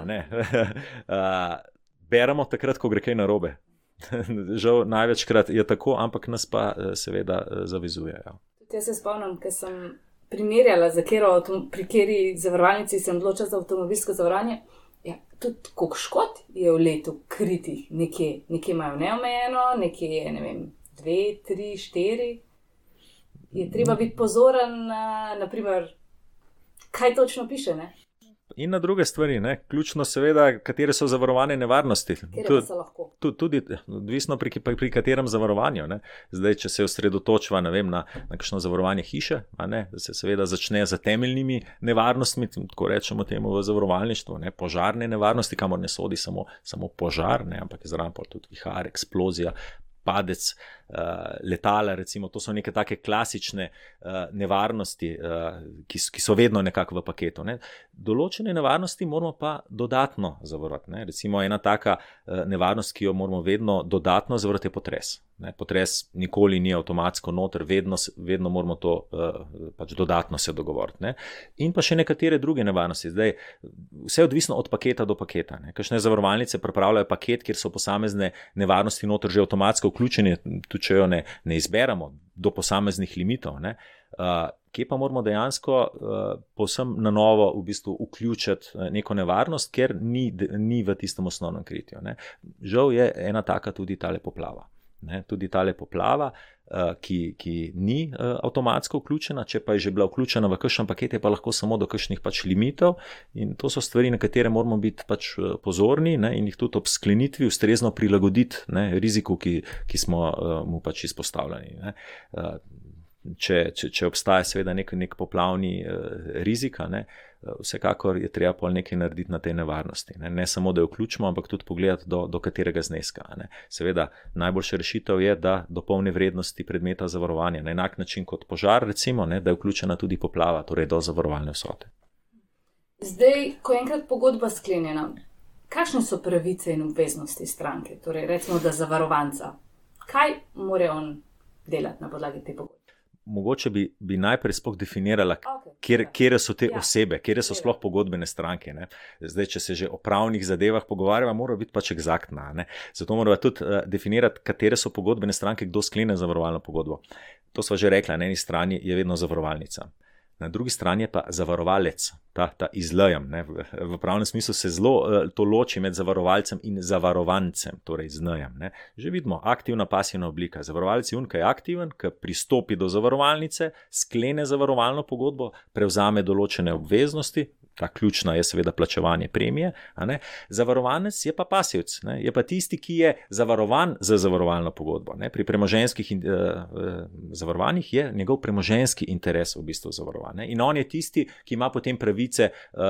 Beremo takrat, ko gre kaj narobe. Žal, največkrat je tako, ampak nas pa seveda zavezujejo. Jaz se spomnim, ker sem primerjala, pri kateri zavarovalnici sem odločila za avtomobilsko zavarovanje. Ja, tudi koliko škod je v letu kritih nekje. Nekje imajo neomejeno, nekje je, 2, 3, 4. Je treba biti pozoren, naprimer, kaj točno piše, ne? In na druge stvari, ključno seveda, katere so zavarovane nevarnosti. Tudi odvisno pri katerem zavarovanju. Zdaj, če se osredotočva, na kakšno zavarovanje hiše, da se seveda začne za temeljnimi nevarnostmi, tako rečemo temu v zavarovalništvu, požarne nevarnosti, kamor ne sodi samo požar, ampak je zraven tudi vihar, eksplozija, padec letala, recimo, to so neke take klasične nevarnosti, ki so vedno nekako v paketu. Določene nevarnosti moramo pa dodatno zavarovati. Recimo ena taka nevarnost, ki jo moramo vedno dodatno zavarovati, je potres. Potres nikoli ni avtomatsko noter, vedno moramo to pač dodatno se dogovoriti. In pa še nekatere druge nevarnosti. Zdaj, vse je odvisno od paketa do paketa. Kakšne zavarovalnice pripravljajo paket, kjer so posamezne nevarnosti noter že avtomatsko vključene, tudi če jo ne izberemo do posameznih limitov. Kje pa moramo dejansko povsem na novo v bistvu vključiti neko nevarnost, ker ni v tistem osnovnem kritju. Žal je ena taka tudi tale poplava. Tudi tale poplava, ki ni avtomatsko vključena, če pa je že bila vključena v kakšen paket, je pa lahko samo do kakšnih pač limitov, in to so stvari, na katere moramo biti pač pozorni, in jih tudi ob sklenitvi ustrezno prilagoditi riziku, ki smo mu pač izpostavljeni. Če obstaja seveda nek poplavni rizik, vsekakor je treba pol nekaj narediti na tej nevarnosti. Ne samo, da jo vključimo, ampak tudi pogledati do katerega zneska. Seveda, najboljša rešitev je, da do polne vrednosti predmeta zavarovanja, na enak način kot požar, recimo, da je vključena tudi poplava, torej do zavarovalne vsote. Zdaj, ko je enkrat pogodba sklenjena, kakšne so pravice in obveznosti stranke? Torej, recimo, da zavarovanca. Kaj mora on delati na podlagi te pogodbe? Mogoče bi najprej sploh definirala, kje so te osebe, kje so sploh pogodbene stranke. Zdaj, če se že o pravnih zadevah pogovarjava, mora biti pač eksaktna. Zato moramo tudi definirati, katere so pogodbene stranke, kdo sklene zavarovalno pogodbo. To sva že rekla, na eni strani je vedno zavarovalnica. Na drugi strani je pa zavarovalec, ta izlejem. V pravnem smislu se zelo to loči med zavarovalcem in zavarovancem, torej izlejem. Že vidimo, aktivna, pasivna oblika. Zavarovalec je on, ki je aktiven, ki pristopi do zavarovalnice, sklene zavarovalno pogodbo, prevzame določene obveznosti, ta ključna je seveda plačevanje premije, zavarovanec je pa pasivc, je pa tisti, ki je zavarovan za zavarovalno pogodbo. Pri premoženjskih zavarovanjih je njegov premoženjski interes v bistvu zavarovan. In on je tisti, ki ima potem pravice,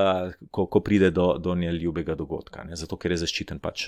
ko pride do neljubega dogodka, zato ker je zaščiten pač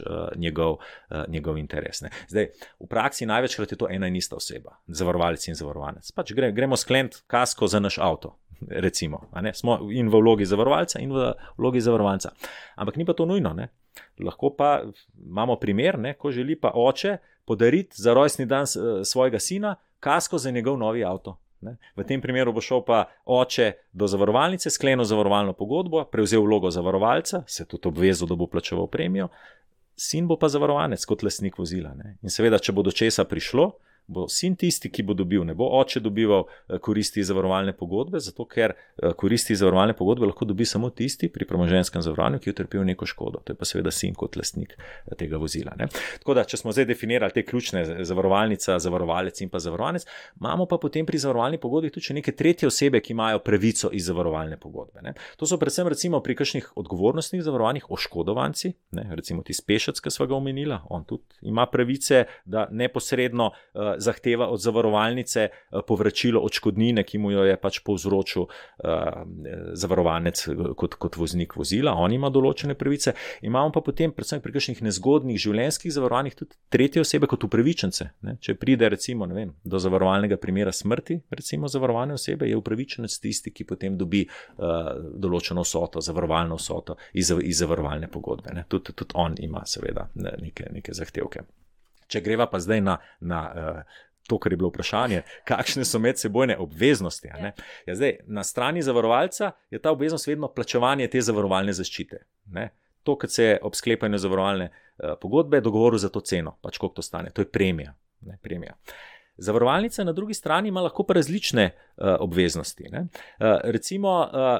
njegov interes. Zdaj, v praksi največkrat je to ena in ista oseba, zavarovalec in zavarovanec. Pač gremo skleniti kasko za naš avto. Recimo, smo in v vlogi zavarovalca in v vlogi zavarovanca. Ampak ni pa to nujno. Lahko pa imamo primer, ko želi pa oče podariti za rojstni dan svojega sina kasko za njegov novi avto. V tem primeru bo šel pa oče do zavarovalnice, sklenil zavarovalno pogodbo, prevzel vlogo zavarovalca, se tudi obvezal, da bo plačeval premijo, sin bo pa zavarovanec kot lastnik vozila. In seveda, če bo do česa prišlo, bo sin tisti, ki bo dobil, ne bo oče dobival koristi iz zavarovalne pogodbe, zato ker koristi iz zavarovalne pogodbe lahko dobi samo tisti pri premoženjskem zavarovanju, ki je utrpel neko škodo. To je pa seveda sin kot lastnik tega vozila. Tako da, če smo zdaj definirali te ključne zavarovalnica, zavarovalec in pa zavarovanec, imamo pa potem pri zavarovalni pogodbi tudi še neke tretje osebe, ki imajo pravico iz zavarovalne pogodbe. To so predvsem recimo pri kakšnih odgovornostnih zavarovanjih oškodovanci, recimo tisti pešec, ki sva ga omenila, on tudi ima pravice, da neposredno zahteva od zavarovalnice povračilo odškodnine, ki mu jo je pač povzročil zavarovanec kot voznik vozila. On ima določene pravice. Imamo pa potem predvsem pri kakšnih nezgodnih življenjskih zavarovanjih tudi tretje osebe kot upravičence. Če pride recimo do zavarovalnega primera smrti, recimo zavarovane osebe, je upravičenec tisti, ki potem dobi določeno vsoto, zavarovalno vsoto iz zavarovalne pogodbe. Tudi on ima seveda neke zahtevke. Če greva pa zdaj na to, kar je bilo vprašanje, kakšne so medsebojne obveznosti. Zdaj, na strani zavarovalca je ta obveznost vedno plačevanje te zavarovalne zaščite. To, kad se ob sklepanju zavarovalne pogodbe dogovoril za to ceno, pač koliko to stane, to je premija. Zavarovalnica na drugi strani ima lahko pa različne obveznosti. Recimo,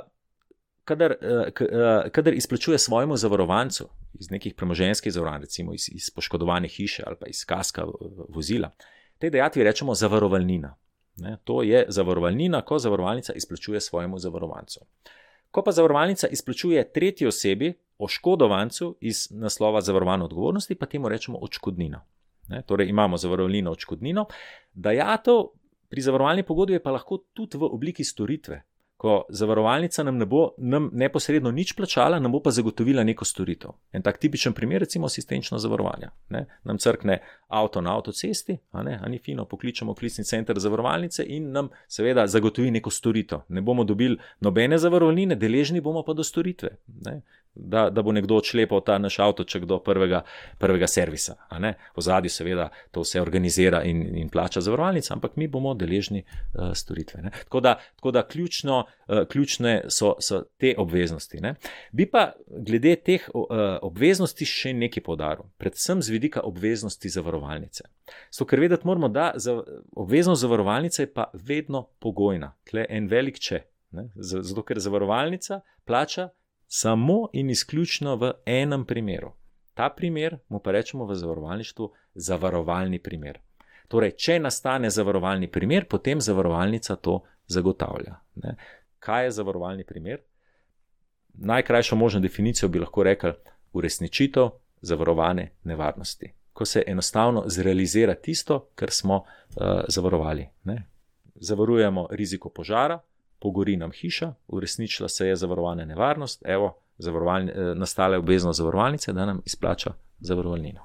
kadar izplačuje svojemu zavarovancu iz nekih premoženjskih zavarovanj, recimo iz poškodovane hiše ali pa iz kaska vozila, tej dajatvi rečemo zavarovalnina. To je zavarovalnina, ko zavarovalnica izplačuje svojemu zavarovancu. Ko pa zavarovalnica izplačuje tretji osebi, oškodovancu iz naslova zavarovane odgovornosti, pa temu rečemo odškodnina. Torej imamo zavarovalnino, odškodnino. Dajatev pri zavarovalni pogodbi je pa lahko tudi v obliki storitve. Ko zavarovalnica nam ne bo neposredno nič plačala, nam bo pa zagotovila neko storitev. En tak tipičen primer, recimo asistenčno zavarovanje. Nam crkne avto na avtocesti, ni fino, pokličemo klicni center zavarovalnice in nam seveda zagotovi neko storitev. Ne bomo dobili nobene zavarovalnine, deležni bomo pa do storitve. Da bo nekdo odšlepal ta naš avtoček do prvega servisa. V ozadju seveda to vse organizira in plača zavarovalnica, ampak mi bomo deležni storitve. Tako da ključne so te obveznosti. Bi pa glede teh obveznosti še nekaj poudaril, predvsem z vidika obveznosti zavarovalnice. Zato, ker vedeti moramo, da obveznost zavarovalnice je pa vedno pogojna. Tle en velik če. Zato, ker zavarovalnica plača samo in izključno v enem primeru. Ta primer mu pa rečemo v zavarovalništvu zavarovalni primer. Torej, če nastane zavarovalni primer, potem zavarovalnica to zagotavlja. Kaj je zavarovalni primer? Najkrajšo možno definicijo bi lahko rekli uresničitev zavarovane nevarnosti. Ko se enostavno zrealizira tisto, kar smo zavarovali. Zavarujemo riziko požara, pogori nam hiša, uresničila se je zavarovana nevarnost, nastala je obveznost zavarovalnice, da nam izplača zavarovalnino.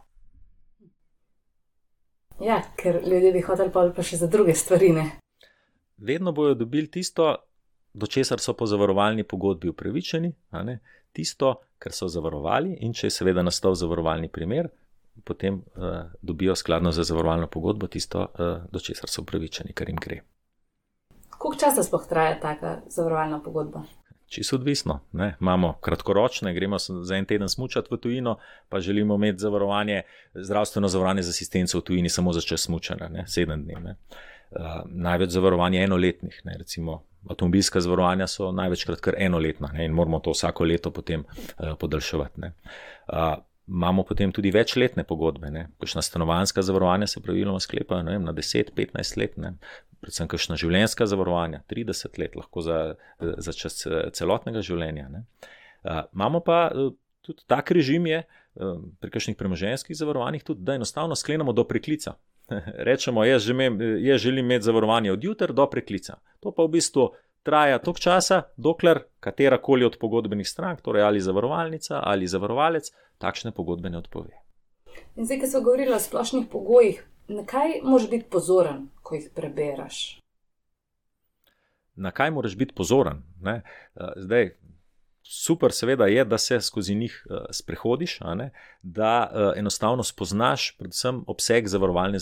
Ja, ker ljudje bi hoteli pa še za druge stvari, ne? Vedno bojo dobili tisto, do česar so po zavarovalni pogodbi upravičeni, tisto, kar so zavarovali, in če je seveda nastal zavarovalni primer, potem dobijo skladno za zavarovalno pogodbo tisto, do česar so upravičeni, kar jim gre. Koliko časa sploh traja taka zavarovalna pogodba? Čisto odvisno. Imamo kratkoročne, gremo za en teden smučati v tujino, pa želimo imeti zdravstveno zavarovanje z asistenco v tujini samo za čas smučanja, 7 dni. Največ zavarovanje enoletnih, recimo avtomobilska zavarovanja so največkrat kar enoletna in moramo to vsako leto potem podaljševati. Imamo potem tudi večletne pogodbe, kakšna stanovanjska zavarovanja se praviloma sklepajo na 10-15 let, predvsem kakšna življenjska zavarovanja, 30 let, lahko za čas celotnega življenja. Imamo pa tudi tak režim je pri kakšnih premoženjskih zavarovanjih tudi, da enostavno sklenemo do preklica. Rečemo, jaz želim imeti zavarovanje od jutra do preklica. To pa v bistvu traja toliko časa, dokler katerakoli od pogodbenih strank, torej ali zavarovalnica ali zavarovalec, takšne pogodbe ne odpove. In zdaj, ko smo govorili o splošnih pogojih, na kaj moraš biti pozoren, ko jih preberaš? Na kaj moraš biti pozoren? Zdaj, super seveda je, da se skozi njih sprehodiš, da enostavno spoznaš predvsem obseg zavarovalne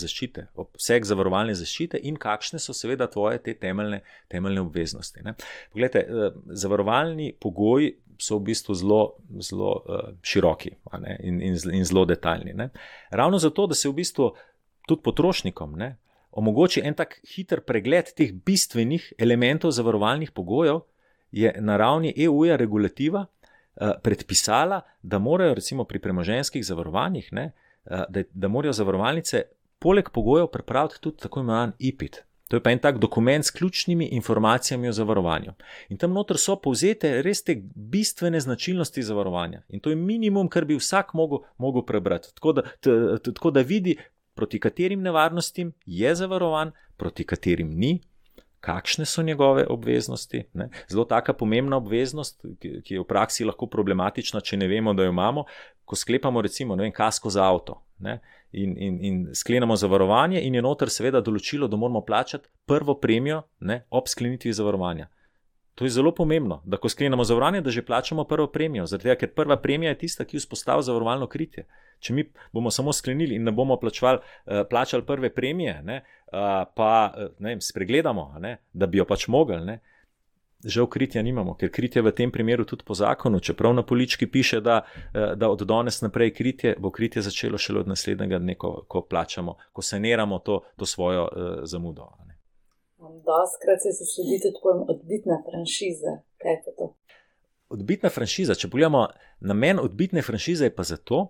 zaščite in kakšne so seveda tvoje te temeljne obveznosti. Poglejte, zavarovalni pogoji so v bistvu zelo široki in zelo detaljni. Ravno zato, da se v bistvu tudi potrošnikom omogoči en tak hiter pregled teh bistvenih elementov zavarovalnih pogojev, je na ravni EU-ja regulativa predpisala, da morajo recimo pri premoženjskih zavarovanjih, da morajo zavarovalnice poleg pogojev pripraviti tudi tako imenovan IPIT. To je pa en tak dokument s ključnimi informacijami o zavarovanju. In tam noter so povzete res te bistvene značilnosti zavarovanja. In to je minimum, kar bi vsak mogel prebrati. Tako da vidi, proti katerim nevarnostim je zavarovan, proti katerim ni, kakšne so njegove obveznosti. Ne? Zelo taka pomembna obveznost, ki je v praksi lahko problematična, če ne vemo, da jo imamo, ko sklepamo recimo kasko za avto, ne? In sklenemo zavarovanje in je noter seveda določilo, da moramo plačati prvo premijo, ne, ob sklenitvi zavarovanja. To je zelo pomembno, da ko sklenemo zavarovanje, da že plačamo prvo premijo, zaradi tega, ker prva premija je tista, ki vzpostavi zavarovalno kritje. Če mi bomo samo sklenili in ne bomo plačali prve premije, ne, pa ne vem, spregledamo, ne, da bi jo pač mogli, ne, žal kritja nimamo, ker kritje v tem primeru tudi po zakonu, čeprav na polički piše, da od danes naprej kritje, bo kritje začelo šele od naslednjega dne, ko plačamo, ko saniramo to svojo zamudo. Ne. Doskrat se sledi tudi pojem odbitna franšiza. Kaj je pa to? Odbitna franšiza, če pogledamo, namen odbitne franšize je pa zato,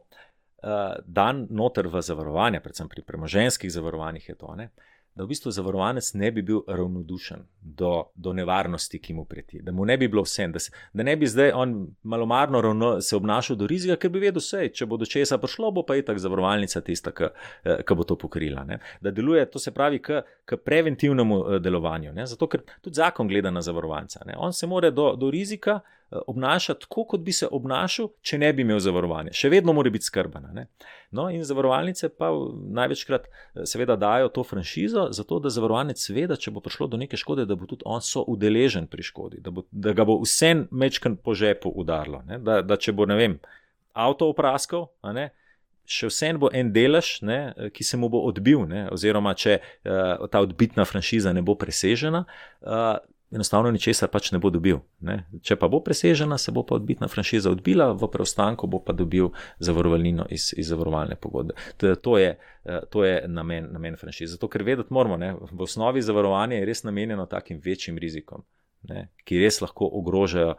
dan noter v zavarovanje, predvsem pri premoženjskih zavarovanjih je to, ne, da v bistvu zavarovanec ne bi bil ravnodušen do nevarnosti, ki mu preti, da mu ne bi bilo vse, da ne bi zdaj on malomarno se obnašal do rizika, ker bi vedel vse, če bo do česa prišlo, bo pa itak zavarovalnica tista, ki bo to pokrila. Ne. Da deluje, to se pravi, k preventivnemu delovanju, ne. Zato, ker tudi zakon gleda na zavarovanca. Ne. On se mora do rizika obnašati tako, kot bi se obnašal, če ne bi imel zavarovanja. Še vedno mora biti skrbana. Ne. No, in zavarovalnice pa največkrat seveda dajo to franšizo, zato da zavarovanec ve, da če bo prišlo do neke škode, da bo tudi on soudeležen pri škodi, da ga bo vse mečkan po žepu udarilo. Ne. Da če bo, ne vem, avto opraskal, ne, še vsem bo en delež, ne, ki se mu bo odbil, ne, oziroma če ta odbitna franšiza ne bo presežena, enostavno ničesar pač ne bo dobil. Ne. Če pa bo presežena, se bo pa odbitna franšiza odbila, v preostanku bo pa dobil zavarovalnino iz zavarovalne pogodbe. To je namen franšize. Zato, ker vedeti moramo, ne, v osnovi zavarovanje je res namenjeno takim večjim rizikom, ne, ki res lahko ogrožajo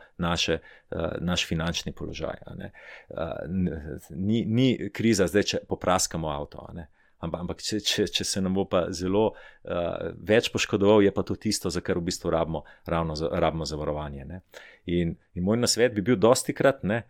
naš finančni položaj. Ne. Ni kriza zdaj, če popraskamo avto, ne. Ampak če se nam bo pa zelo več poškodoval, je pa to tisto, za kar v bistvu rabimo zavarovanje. Ne. In moj nasvet bi bil dostikrat, ne,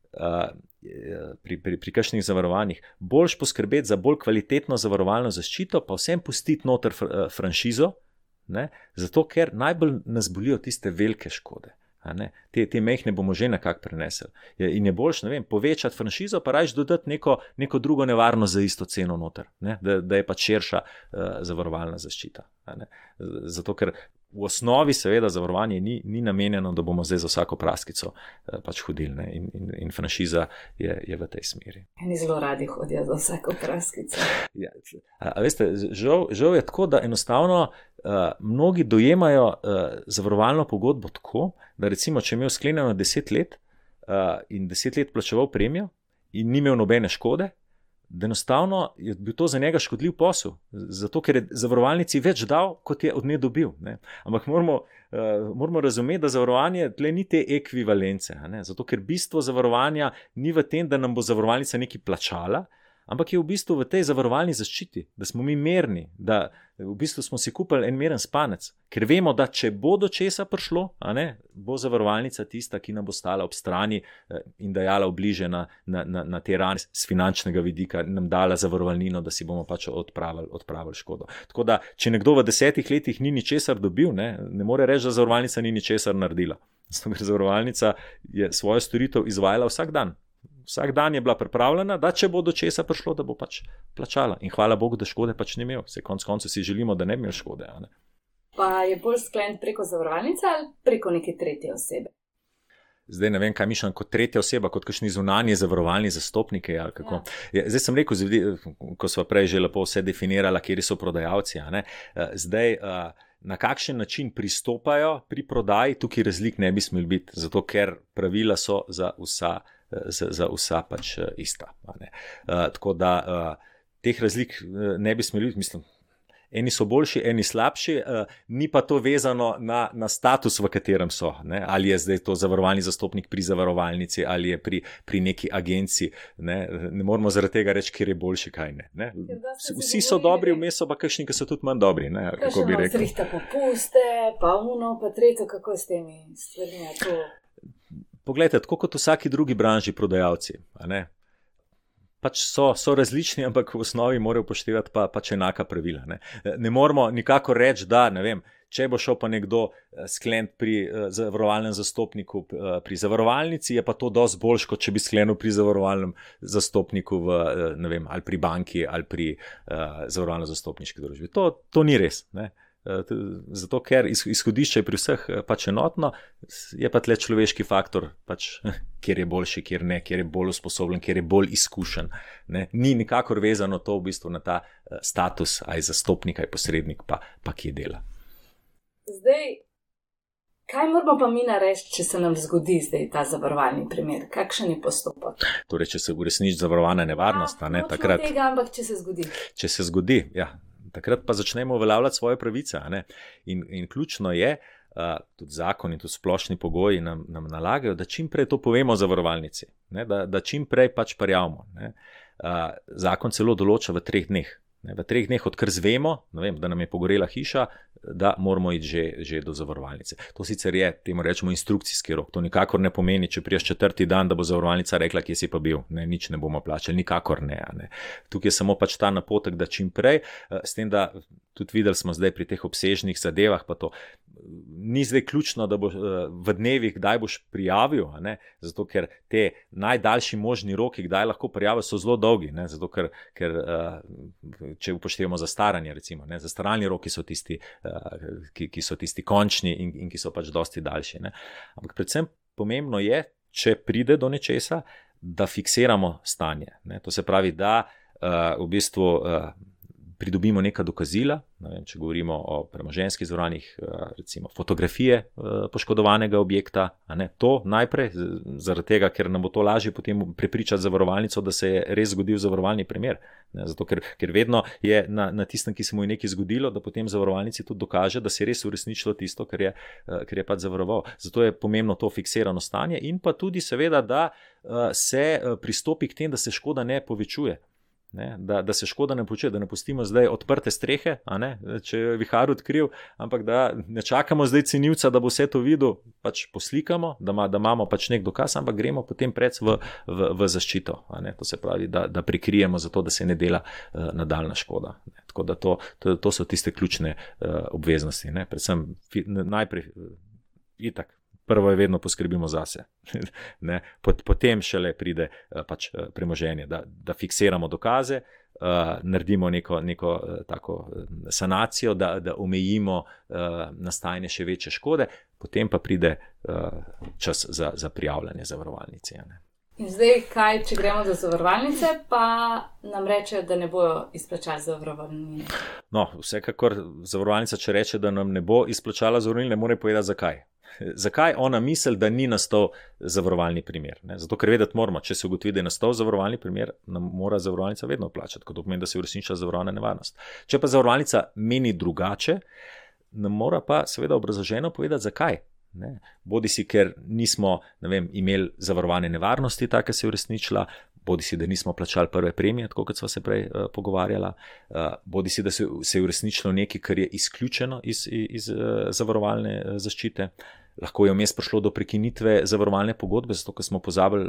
pri kakšnih zavarovanjih, boljš poskrbeti za bolj kvalitetno zavarovalno zaščito, pa vsem pustiti noter franšizo, ne, zato ker najbolj nas bolijo tiste velike škode. Te mehne bomo že nekako prenesli. In je boljš, ne vem, povečati franšizo, pa rajš dodati neko drugo nevarnost za isto ceno noter, ne? Da je pač širša zavarovalna zaščita. Zato, ker v osnovi seveda zavarovanje ni namenjeno, da bomo zdaj za vsako praskico pač hodili, ne? In franšiza je v tej smeri. Eni zelo radi hodijo za vsako praskico. Ja, a veste, žal je tako, da enostavno mnogi dojemajo zavarovalno pogodbo tako, da recimo, če je imel sklenjeno 10 let in 10 let plačeval premijo in ni imel nobene škode, da enostavno je bil to za njega škodljiv posel, zato ker je zavarovalnici več dal, kot je od nje dobil. Ne. Ampak moramo razumeti, da zavarovanje tle ni te ekvivalence, ne. Zato ker bistvo zavarovanja ni v tem, da nam bo zavarovalnica nekaj plačala, ampak je v bistvu v tej zavarovalni zaščiti, da smo mi merni, da v bistvu smo si kupili en meren spanec, ker vemo, da če bo do česa prišlo, bo zavarovalnica tista, ki nam bo stala ob strani in dajala obliže na te rane z finančnega vidika, nam dala zavarovalnino, da si bomo pač odpravili škodo. Tako da, če nekdo v 10 letih ni ničesar dobil, ne more reči, da zavarovalnica ni ničesar naredila. Zato, ker zavarovalnica je svojo storitev izvajala vsak dan. Vsak dan je bila pripravljena, da če bo do česa prišlo, da bo pač plačala. In hvala Bogu, da škode pač ni imel. Vse konec koncev si želimo, da ne bi imel škode. Ne? Pa je bolj sklenjen preko zavarovalnice ali preko neke tretje osebe? Zdaj ne vem, kaj mišljam kot tretja oseba, kot kakšni zunanji zavarovalni zastopniki. Ali kako. Ja, zdaj sem rekel, ko sva prej že lepo vse definirala, kjeri so prodajalci. Zdaj, na kakšen način pristopajo pri prodaji, tukaj razlik ne bi smel biti, zato ker pravila so za vsa pač ista. Tako da teh razlik ne bi smeli biti, mislim, eni so boljši, eni slabši, ni pa to vezano na status, v katerem so. Ne? Ali je zdaj to zavarovalni zastopnik pri zavarovalnici, ali je pri neki agenciji. Ne moramo zaradi tega reči, kjer je boljši, kaj ne. Vsi so dobri, vmes so pa kakšni, ki so tudi manj dobri. Ne? Kako bi rekel. Zrihta popuste, pa uno, pa tretje, kako s temi stvarmi. Poglejte, tako kot v vsaki drugi branži prodajalci, pač so različni, ampak v osnovi morajo upoštevati pač enaka pravila. Ne moramo nikakor reči, da ne vem, če bo šel pa nekdo skleniti pri zavarovalnem zastopniku pri zavarovalnici, je pa to dosti boljš, kot če bi sklenil pri zavarovalnem zastopniku ne vem, ali pri banki ali pri zavarovalno-zastopniški družbi. To ni res, ne. Zato, ker izhodišče je pri vseh pač enotno, je pa tle človeški faktor, pač, kjer je boljši, kjer ne, kjer je bolj usposobljen, kjer je bolj izkušen. Ne. Ni nikakor vezano to v bistvu na ta status, aj zastopnik, aj posrednik, pa kje dela. Zdaj, kaj moramo pa mi narediti, če se nam zgodi zdaj ta zavarovalni primer? Kakšen je postopek? Torej, če se uresniči zavarovana nevarnost, ne, takrat... Tega, ampak če se zgodi. Če se zgodi, ja. Takrat pa začnemo uveljavljati svoje pravice. In ključno je, tudi zakon in tudi splošni pogoji nam nalagajo, da čim prej to povemo zavarovalnici, ne, da čim prej pač prijavimo. Zakon celo določa v 3 dneh. V 3 dneh, odkar zvemo, da nam je pogorela hiša, da moramo iti že do zavarovalnice. To sicer je, temu rečemo, instrukcijski rok. To nikakor ne pomeni, če priješ 4. dan, da bo zavarovalnica rekla, kje si pa bil. Ne, nič ne bomo plačali, nikakor ne. Tukaj je samo pač ta napotek, da čim prej, s tem, da tudi videli smo zdaj pri teh obsežnih zadevah, pa to ni zdaj ključno, da boš v dnevih, kdaj boš prijavil, zato ker te najdaljši možni roki, kdaj lahko prijavijo, so zelo dolgi, zato ker če upoštevamo zastaranje, recimo, zastaralni roki so tisti, ki so tisti končni in ki so pač dosti daljši. Ampak predvsem pomembno je, če pride do nečesa, da fiksiramo stanje. To se pravi, da v bistvu pridobimo neka dokazila, če govorimo o premoženjskih zavarovanjih, recimo fotografije poškodovanega objekta, to najprej, zaradi tega, ker nam bo to lažje potem prepričati zavarovalnico, da se je res zgodil zavarovalni primer. Zato, ker vedno je na tistem, ki se mu je nekaj zgodilo, da potem zavarovalnici tudi dokaže, da se je res uresničilo tisto, kar je pač zavaroval. Zato je pomembno to fiksirano stanje in pa tudi seveda, da se pristopi k tem, da se škoda ne povečuje. Da se škoda ne počuje, da ne pustimo zdaj odprte strehe, če je vihar odkril, ampak da ne čakamo zdaj cenilca, da bo vse to videl, pač poslikamo, da imamo pač nek dokaz, ampak gremo potem pred v zaščito. To se pravi, da prikrijemo zato, da se ne dela nadaljna škoda. Tako da to so tiste ključne obveznosti. Predvsem najprej itak. Prvo je vedno poskrbimo zase. Potem šele pride pač premoženje, da fiksiramo dokaze, naredimo neko tako sanacijo, da omejimo nastajanje še večje škode, potem pa pride čas za prijavljanje zavarovalnici. In zdaj, kaj, če gremo do zavarovalnice, pa nam reče, da ne bojo izplačali zavarovalnine? No, vsekakor zavarovalnica, če reče, da nam ne bo izplačala zavarovalnine, ne more povedati zakaj. Zakaj ona misli, da ni nastal zavarovalni primer? Zato, ker vedeti moramo, če se ugotovi, da je nastal zavarovalni primer, nam mora zavarovalnica vedno plačati, kot pomeni, da se je uresničila zavarovalna nevarnost. Če pa zavarovalnica meni drugače, nam mora pa seveda obrazloženo povedati, zakaj. Bodi si, ker nismo imeli zavarovane nevarnosti, tako se je uresničila, bodi si, da nismo plačali prve premije, tako kot sva se prej pogovarjala, bodi si, da se je uresničilo nekaj, kar je izključeno iz zavarovalne zaščite. Lahko je vmes prišlo do prekinitve zavarovalne pogodbe, zato ker smo pozabili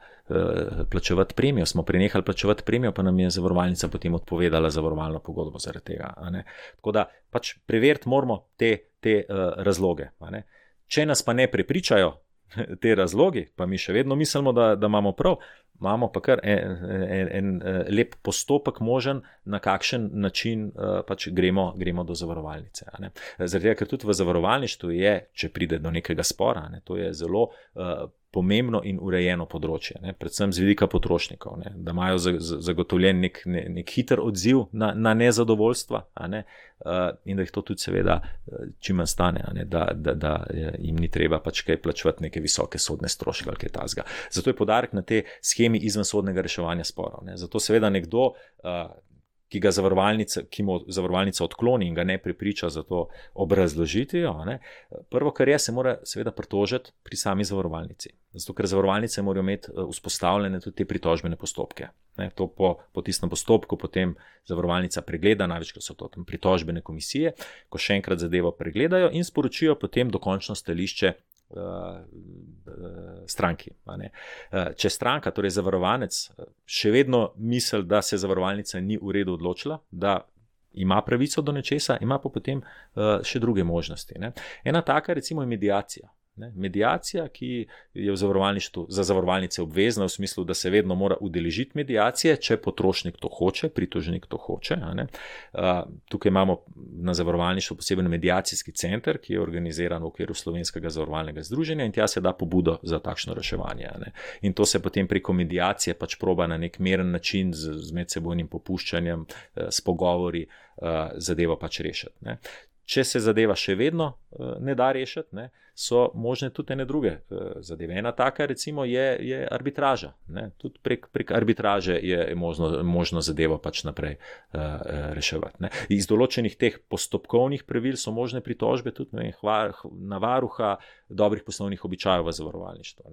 plačevati premijo, smo prenehali plačevati premijo, pa nam je zavarovalnica potem odpovedala zavarovalno pogodbo zaradi tega. Tako da pač preveriti moramo te razloge. Če nas pa ne prepričajo te razlogi, pa mi še vedno mislimo, da imamo prav, imamo pa kar en lep postopek možen, na kakšen način pač gremo do zavarovalnice. Zaradi tega, ker tudi v zavarovalništvu je, če pride do nekega spora, to je zelo pomembno in urejeno področje, predvsem z vidika potrošnikov, da imajo zagotovljen nek hiter odziv na nezadovoljstva, in da jih to tudi seveda čim manj stane, da jim ni treba pač kaj plačevati neke visoke sodne stroške ali kaj takega. Zato je poudarek na tej shemi izvensodnega reševanja sporov. Zato seveda nekdo, ki mu zavarovalnica odkloni in ga ne prepriča za to obrazložitijo, prvo, kar je, se mora seveda pritožiti pri sami zavarovalnici. Zato, ker zavarovalnice morajo imeti vzpostavljene tudi te pritožbene postopke. To po tistem postopku potem zavarovalnica pregleda, največkrat so to tam pritožbene komisije, ko še enkrat zadevo pregledajo in sporočijo potem dokončno stališče stranki. Če stranka, torej zavarovanec, še vedno misli, da se zavarovalnica ni v redu odločila, da ima pravico do nečesa, ima pa potem še druge možnosti. Ena taka recimo je mediacija. Mediacija, ki je v zavarovalništvu za zavarovalnice obvezna v smislu, da se vedno mora udeležiti mediacije, če potrošnik to hoče, pritožnik to hoče. Tukaj imamo na zavarovalništvu poseben mediacijski center, ki je organiziran v okviru Slovenskega zavarovalnega združenja in tja se da pobudo za takšno reševanje. In to se potem preko mediacije pač proba na nek meren način z medsebojnim popuščanjem, s pogovori zadevo pač rešiti. Če se zadeva še vedno ne da rešiti, so možne tudi ene druge zadeve. Ena taka recimo je arbitraža. Tudi prek arbitraže je možno zadevo pač naprej reševati. Iz določenih teh postopkovnih pravil so možne pritožbe tudi na varuha dobrih poslovnih običajev v zavarovalništvu.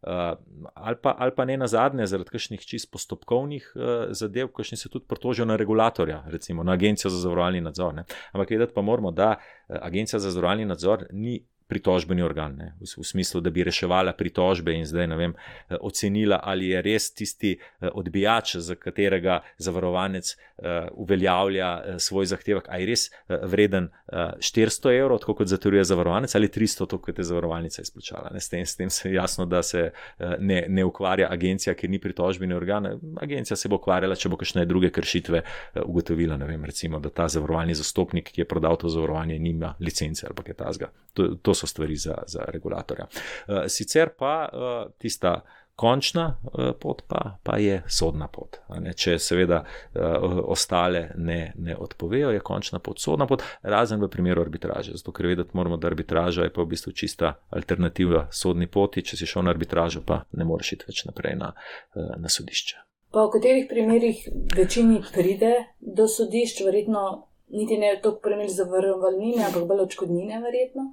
Ali pa ne nazadnje, zaradi kakšnih čist postopkovnih zadev, kakšni se tudi pritožijo na regulatorja, recimo na Agencijo za zavarovalni nadzor. Ampak vedeti pa moramo, da Agencija za zavarovalni nadzor ni pritožbeni organ, v smislu, da bi reševala pritožbe in zdaj, ocenila, ali je res tisti odbijač, za katerega zavarovanec uveljavlja svoj zahtevek, ali je res vreden 400 evrov, tako kot zatrjuje zavarovanec, ali 300, tako kot je zavarovalnica izplačala. S tem se jasno, da se ne ukvarja agencija, ker ni pritožbeni organ. Agencija se bo ukvarjala, če bo kakšne druge kršitve ugotovila, recimo, da ta zavarovalni zastopnik, ki je prodal to zavarovanje, nima licence ali pa kaj takega. To so stvari za regulatorja. Sicer pa tista končna pot pa je sodna pot. Če seveda ostale ne odpovejo, je končna pot sodna pot, razen v primeru arbitraže. Zato, ker vedeti moramo, da arbitraža je pa v bistvu čista alternativa sodni poti, če si šel na arbitražo, pa ne moreš iti več naprej na sodišče. Pa v katerih primerih večini pride do sodišč, verjetno niti ne toliko primer zavarovalnine, ampak bolj odškodnine verjetno?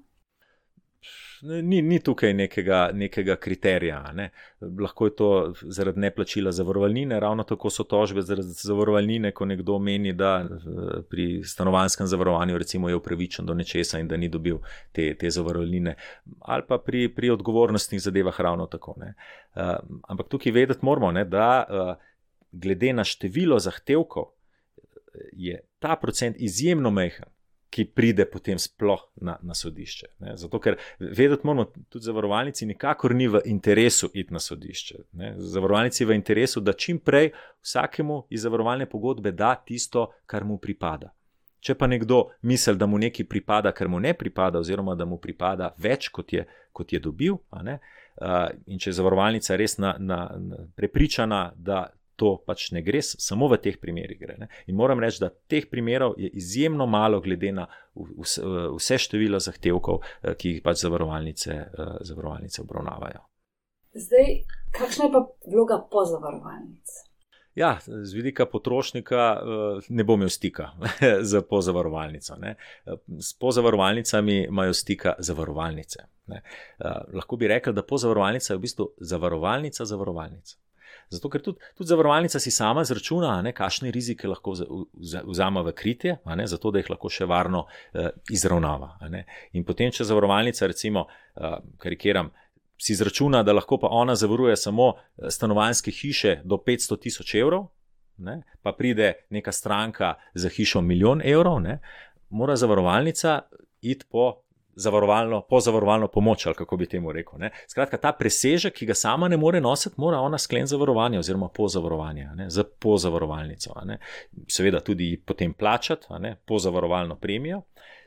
Ni tukaj nekega kriterija. Lahko je to zaradi neplačila zavarovalnine, ravno tako so tožbe zaradi zavarovalnine, ko nekdo meni, da pri stanovanjskem zavarovanju recimo je upravičen do nečesa in da ni dobil te zavarovalnine, ali pa pri odgovornostnih zadevah ravno tako. Ampak tukaj vedeti moramo, da glede na število zahtevkov je ta procent izjemno majhen, ki pride potem sploh na sodišče. Zato, ker vedeti moramo, tudi zavarovalnici nikakor ni v interesu iti na sodišče. Zavarovalnici je v interesu, da čim prej vsakemu iz zavarovalne pogodbe da tisto, kar mu pripada. Če pa nekdo misli, da mu nekaj pripada, kar mu ne pripada, oziroma da mu pripada več, kot je dobil, in če je zavarovalnica res prepričana, da to pač ne gre, samo v teh primerih gre. In moram reči, da teh primerov je izjemno malo glede na vse število zahtevkov, ki jih pač zavarovalnice obravnavajo. Zdaj, kakšna je pa vloga pozavarovalnic? Ja, z vidika potrošnika ne bo imel stika z pozavarovalnico. S pozavarovalnicami imajo stika zavarovalnice. Lahko bi rekli, da pozavarovalnica je v bistvu zavarovalnica zavarovalnica. Zato, ker tudi zavarovalnica si sama zračuna, kakšne rizike lahko vzame v kritje, zato da jih lahko še varno izravnava. In potem, če zavarovalnica, recimo, karikiram, si zračuna, da lahko pa ona zavaruje samo stanovanjske hiše do 500 000 evrov, pa pride neka stranka za hišo 1 milijon evrov, mora zavarovalnica iti po zavarovalno pomoč, ali kako bi temu rekel. Skratka, ta presežek, ki ga sama ne more nositi, mora ona skleniti zavarovanje oziroma pozavarovanje za pozavarovalnico. Seveda tudi potem plačati pozavarovalno premijo.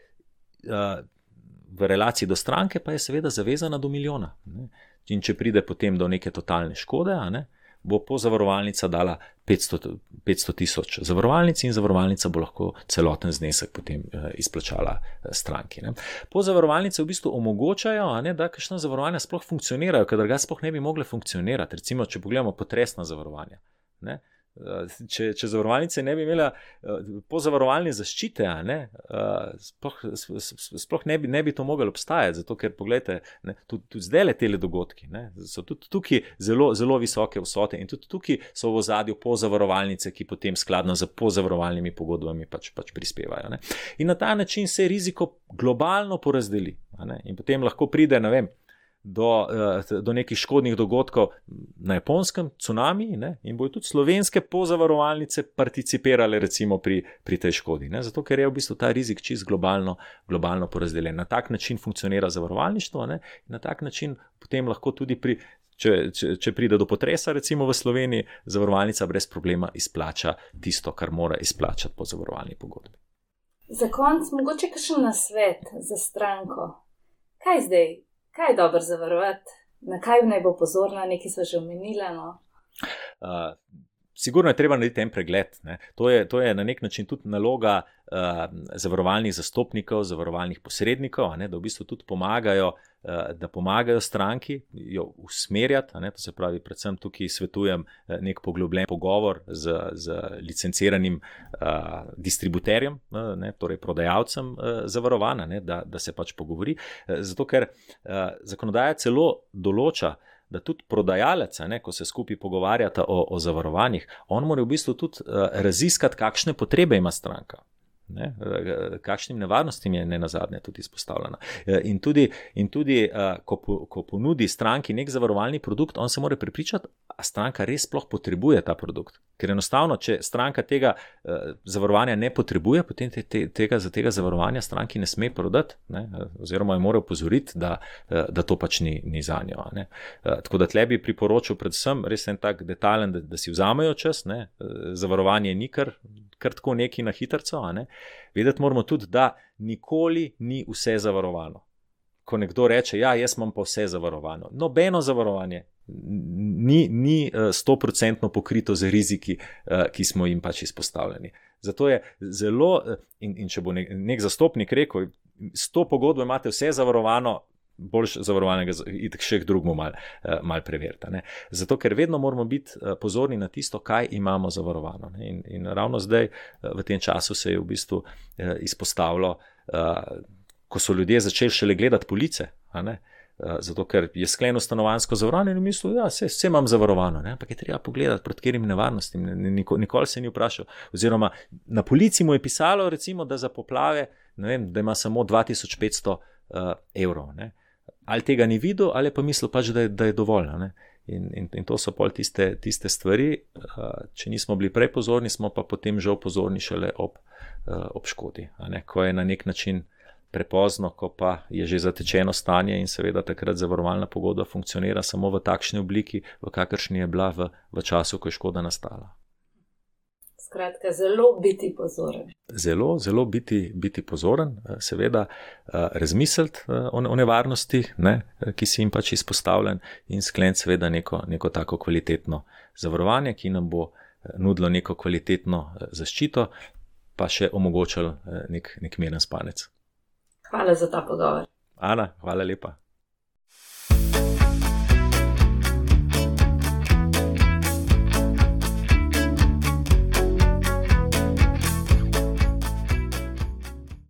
V relaciji do stranke pa je seveda zavezana do 1 milijona. In če pride potem do neke totalne škode, bo pozavarovalnica dala 500 000 zavarovalnici in zavarovalnica bo lahko celoten znesek potem izplačala stranki. Pozavarovalnice v bistvu omogočajo, da kakšna zavarovanja sploh funkcionirajo, ker drugače sploh ne bi mogle funkcionirati. Recimo, če pogledamo potresna zavarovanja. Če zavarovalnice ne bi imela pozavarovalne zaščite, sploh ne bi to moglo obstajati, zato ker, poglejte, tudi zdaj tele dogodki, so tudi tukaj zelo, zelo visoke vsote in tudi tukaj so v ozadju pozavarovalnice, ki potem skladno z pozavarovalnimi pogodbami pač prispevajo. In na ta način se riziko globalno porazdeli. In potem lahko pride, do nekih škodnih dogodkov na Japonskem, cunami, ne, in bojo tudi slovenske pozavarovalnice participirale recimo pri tej škodi, ne, zato ker je v bistvu ta rizik čist globalno porazdeljen. Na tak način funkcionira zavarovalništvo, ne, in na tak način potem lahko tudi če pride do potresa recimo v Sloveniji, zavarovalnica brez problema izplača tisto, kar mora izplačati po zavarovalni pogodbi. Za konec mogoče kakšen nasvet za stranko. Kaj zdaj? Kaj je dobro zavarovati? Na kaj naj bo pozorna? Nekaj sva že omenila, no? Sigurno je treba narediti en pregled, ne. To je na nek način tudi naloga zavarovalnih zastopnikov, zavarovalnih posrednikov, ne, da v bistvu tudi pomagajo stranki jo usmerjati, ne, to se pravi, predvsem tukaj svetujem nek poglobljen pogovor z licenciranim distributerjem, ne, torej prodajalcem zavarovanja, ne, da se pač pogovori, zato ker zakonodaja celo določa, da tudi prodajalec, ne, ko se skupaj pogovarjata o zavarovanjih, on mora v bistvu tudi raziskati, kakšne potrebe ima stranka. Ne, kakšnim nevarnostim je nenazadnje tudi izpostavljena. In tudi ko ponudi stranki nek zavarovalni produkt, on se mora prepričati, a stranka res sploh potrebuje ta produkt. Ker enostavno, če stranka tega zavarovanja ne potrebuje, potem za tega zavarovanja stranki ne sme prodati, ne, oziroma jo mora opozoriti, da to pač ni zanjo. Ne. Tako da tle bi priporočil predvsem res en tak detaljen, da si vzamejo čas, ne. Zavarovanje ni kar tako neki na hitrco, ne. Vedeti moramo tudi, da nikoli ni vse zavarovano. Ko nekdo reče, ja, jaz imam pa vse zavarovano. Nobeno zavarovanje ni 100% pokrito z riziki, ki smo jim pač izpostavljeni. Zato je zelo, in če bo nek zastopnik rekel, s to pogodbo imate vse zavarovano, bolj zavarovanega itak še k drugmu mal preverita. Ne. Zato, ker vedno moramo biti pozorni na tisto, kaj imamo zavarovano. Ne. In ravno zdaj, v tem času se je v bistvu izpostavilo, ko so ljudje začeli šele gledati police, a ne, zato, ker je sklenil stanovanjsko zavarovanje in mislil, ja, vse imam zavarovano, ne, ampak je treba pogledati, pred katerim nevarnostim, nikoli se ni vprašal. Oziroma, na polici mu je pisalo, recimo, da za poplave, ne vem, da ima samo 2500 evrov, ne. Ali tega ni videl, ali pa mislil pač, da je dovolj. Ne? In to so pol tiste stvari, če nismo bili prej pozorni, smo pa potem žal pozorni šele ob škodi. Ne? Ko je na nek način prepozno, ko pa je že zatečeno stanje in seveda takrat zavarovalna pogodba funkcionira samo v takšni obliki, v kakršni je bila v času, ko je škoda nastala. Skratka, zelo biti pozoren. Zelo biti pozoren, seveda razmisliti o nevarnosti, ne, ki si jim pač izpostavljen, in skleniti seveda neko tako kvalitetno zavarovanje, ki nam bo nudilo neko kvalitetno zaščito, pa še omogočilo nek miren spanec. Hvala za ta pogovor. Ana, hvala lepa.